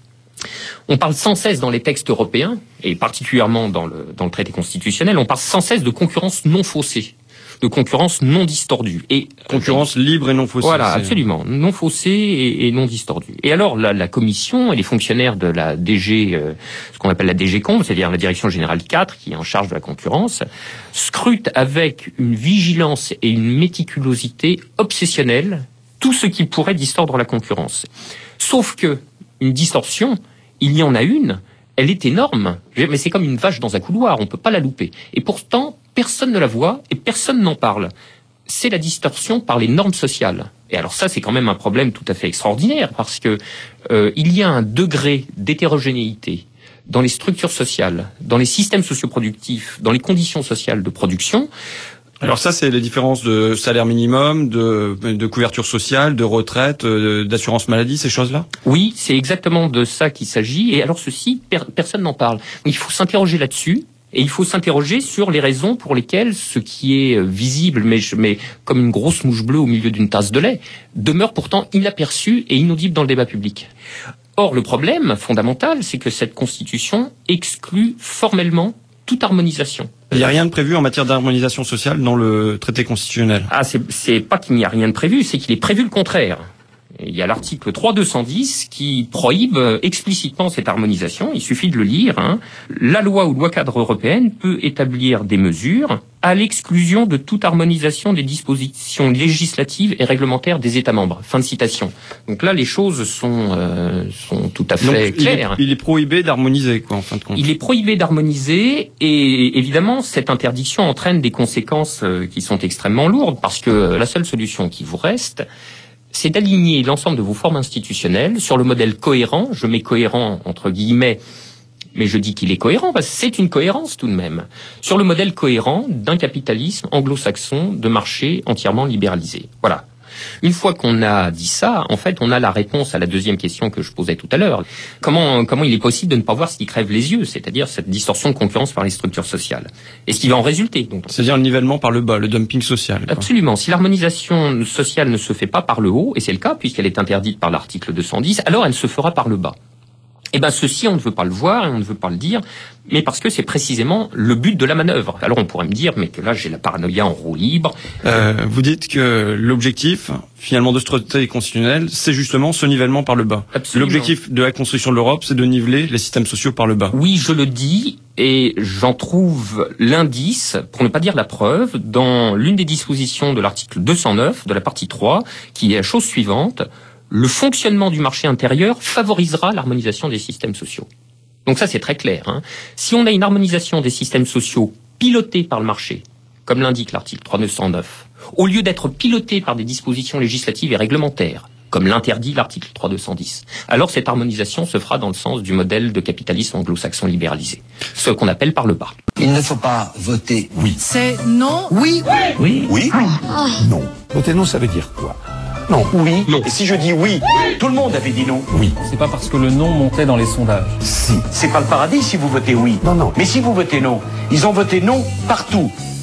on parle sans cesse dans les textes européens, et particulièrement dans le, dans le traité constitutionnel, on parle sans cesse de concurrence non faussée, de concurrence non distordue. Et concurrence libre et non faussée. Voilà, absolument, non faussée et, et non distordue. Et alors la, la Commission et les fonctionnaires de la D G, euh, ce qu'on appelle la D G Com, c'est-à-dire la Direction Générale quatre, qui est en charge de la concurrence, scrutent avec une vigilance et une méticulosité obsessionnelle tout ce qui pourrait distordre la concurrence. Sauf que une distorsion, il y en a une, elle est énorme, mais c'est comme une vache dans un couloir, on ne peut pas la louper. Et pourtant, personne ne la voit et personne n'en parle. C'est la distorsion par les normes sociales. Et alors ça, c'est quand même un problème tout à fait extraordinaire, parce que euh, il y a un degré d'hétérogénéité dans les structures sociales, dans les systèmes socioproductifs, dans les conditions sociales de production. Alors ça, c'est les différences de salaire minimum, de, de couverture sociale, de retraite, d'assurance maladie, ces choses-là? Oui, c'est exactement de ça qu'il s'agit. Et alors ceci, per, personne n'en parle. Il faut s'interroger là-dessus. Et il faut s'interroger sur les raisons pour lesquelles ce qui est visible, mais, mais comme une grosse mouche bleue au milieu d'une tasse de lait, demeure pourtant inaperçu et inaudible dans le débat public. Or, le problème fondamental, c'est que cette Constitution exclut formellement toute harmonisation. Il n'y a rien de prévu en matière d'harmonisation sociale dans le traité constitutionnel. Ah, c'est, c'est pas qu'il n'y a rien de prévu, c'est qu'il est prévu le contraire. Il y a l'article trois deux cent dix qui prohibe explicitement cette harmonisation. Il suffit de le lire. Hein. La loi ou loi cadre européenne peut établir des mesures à l'exclusion de toute harmonisation des dispositions législatives et réglementaires des États membres. Fin de citation. Donc là, les choses sont, euh, sont tout à fait Donc, claires. Il est, il est prohibé d'harmoniser, quoi, en fin de compte. Il est prohibé d'harmoniser et évidemment, cette interdiction entraîne des conséquences qui sont extrêmement lourdes parce que la seule solution qui vous reste, c'est d'aligner l'ensemble de vos formes institutionnelles sur le modèle cohérent, je mets cohérent entre guillemets, mais je dis qu'il est cohérent, parce que c'est une cohérence tout de même, sur le modèle cohérent d'un capitalisme anglo-saxon de marché entièrement libéralisé. Voilà. Une fois qu'on a dit ça, en fait, on a la réponse à la deuxième question que je posais tout à l'heure. Comment, comment il est possible de ne pas voir ce qui crève les yeux, c'est-à-dire cette distorsion de concurrence par les structures sociales? Et ce qui va en résulter. Donc, c'est-à-dire le nivellement par le bas, le dumping social. Quoi. Absolument. Si l'harmonisation sociale ne se fait pas par le haut, et c'est le cas puisqu'elle est interdite par l'article deux cent dix, alors elle se fera par le bas. Eh ben, ceci, on ne veut pas le voir et on ne veut pas le dire, mais parce que c'est précisément le but de la manœuvre. Alors on pourrait me dire, mais que là, j'ai la paranoïa en roue libre. Euh, vous dites que l'objectif, finalement, de ce traité constitutionnel, c'est justement ce nivellement par le bas. Absolument. L'objectif de la construction de l'Europe, c'est de niveler les systèmes sociaux par le bas. Oui, je le dis, et j'en trouve l'indice, pour ne pas dire la preuve, dans l'une des dispositions de l'article deux cent neuf, de la partie trois, qui est la chose suivante: le fonctionnement du marché intérieur favorisera l'harmonisation des systèmes sociaux. Donc ça, c'est très clair. Hein. Si on a une harmonisation des systèmes sociaux pilotée par le marché, comme l'indique l'article trois deux cent neuf, au lieu d'être pilotée par des dispositions législatives et réglementaires, comme l'interdit l'article trois deux cent dix, alors cette harmonisation se fera dans le sens du modèle de capitalisme anglo-saxon libéralisé, ce qu'on appelle par le bas. Il ne faut pas voter oui. C'est non. Oui. Oui. Oui. Oh. Non. Voter non, ça veut dire quoi? Non. Oui. Non. Et si je dis oui, tout le monde avait dit non. Oui. C'est pas parce que le non montait dans les sondages. Si. C'est pas le paradis si vous votez oui. Non, non. Mais si vous votez non, ils ont voté non partout,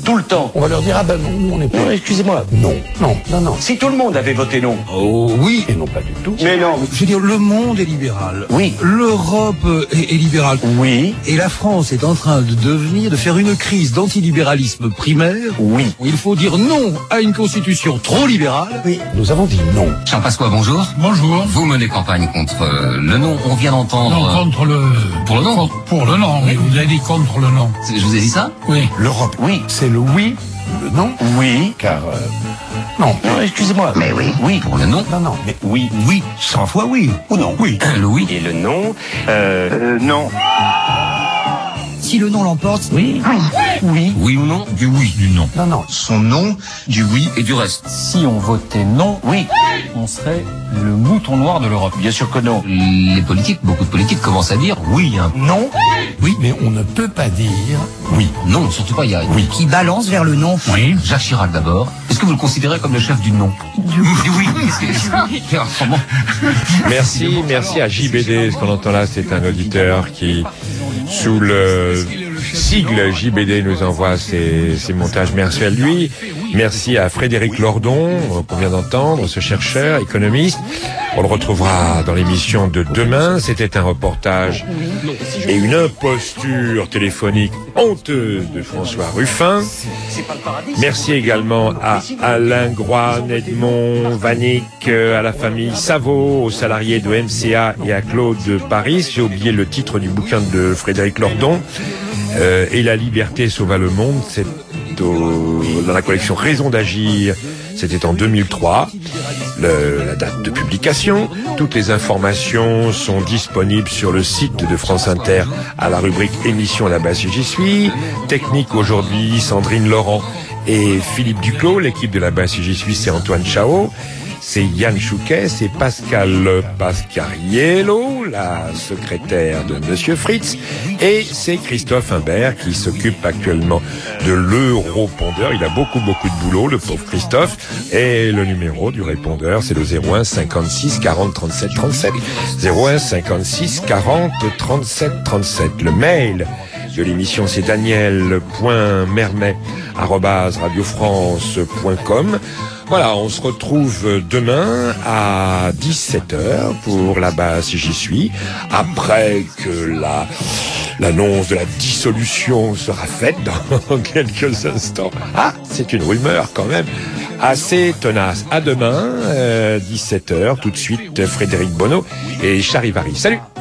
tout le temps. On va leur dire, ah ben non, nous on n'est pas... Non, excusez-moi. Non, non, non, non. Si tout le monde avait voté non. Oh oui, et non pas du tout. Mais non. Je veux dire, le monde est libéral. Oui. L'Europe est, est libérale. Oui. Et la France est en train de devenir, de faire une crise d'antilibéralisme primaire. Oui. Il faut dire non à une constitution trop libérale. Oui. Nous avons dit non. Jean-Pasqua, bonjour. Bonjour. Vous menez campagne contre euh, le non. On vient d'entendre... Non, contre le... Pour le non. Contre, pour le non, mais vous avez dit contre le non. Je vous ai dit ça? Oui. L'Europe, oui. C'est le oui, le non. Oui, car... Euh... Non. Non, excusez-moi. Mais oui. Oui. Pour le non. Non, non. Mais oui. Oui. Cent fois oui. Ou non. Oui. Le oui. Et le non. Euh... euh non. Si le non l'emporte, oui. Oui. Oui ou non? Du oui, du non. Non, non. Son non, du oui et du reste. Si on votait non, oui, on serait le mouton noir de l'Europe. Bien sûr que non. Les politiques, beaucoup de politiques commencent à dire oui. Hein. Non. Oui, mais on ne peut pas dire oui. Non, surtout pas. Il y a oui. Qui balance vers le non. Oui. Jacques Chirac d'abord. Est-ce que vous le considérez comme le chef du non? Du oui. Du oui. Merci, merci à J B D. Ce qu'on entend là, c'est un auditeur qui, sous le sigle J B D, nous envoie ses, ses montages. Merci à lui. Merci à Frédéric Lordon, qu'on vient d'entendre, ce chercheur, économiste. On le retrouvera dans l'émission de demain. C'était un reportage et une imposture téléphonique honteuse de François Ruffin. Merci également à Alain Groine, Edmond Vanik, à la famille Savot, aux salariés de M C A et à Claude Paris. J'ai oublié le titre du bouquin de Frédéric Lordon. Euh, et la liberté sauva le monde, c'est au, dans la collection Raison d'agir, c'était en deux mille trois, le, la date de publication. Toutes les informations sont disponibles sur le site de France Inter à la rubrique émission là-bas si j'y suis. Technique aujourd'hui, Sandrine Laurent et Philippe Duclos. L'équipe de là-bas si j'y suis, c'est Antoine Chao. C'est Yann Chouquet, c'est Pascal Pascariello, la secrétaire de Monsieur Fritz, et c'est Christophe Imbert qui s'occupe actuellement de l'Europondeur. Il a beaucoup beaucoup de boulot, le pauvre Christophe, et le numéro du répondeur, c'est le zéro un cinquante-six quarante trente-sept trente-sept, zéro un cinquante-six quarante trente-sept trente-sept. Le mail de l'émission, c'est daniel point mermet arobase radio france point com. Voilà, on se retrouve demain à dix-sept heures pour là-bas si j'y suis, après que la l'annonce de la dissolution sera faite dans quelques instants. Ah, c'est une rumeur quand même assez tenace. À demain, euh, dix-sept heures, tout de suite Frédéric Bonneau et Charivari. Salut!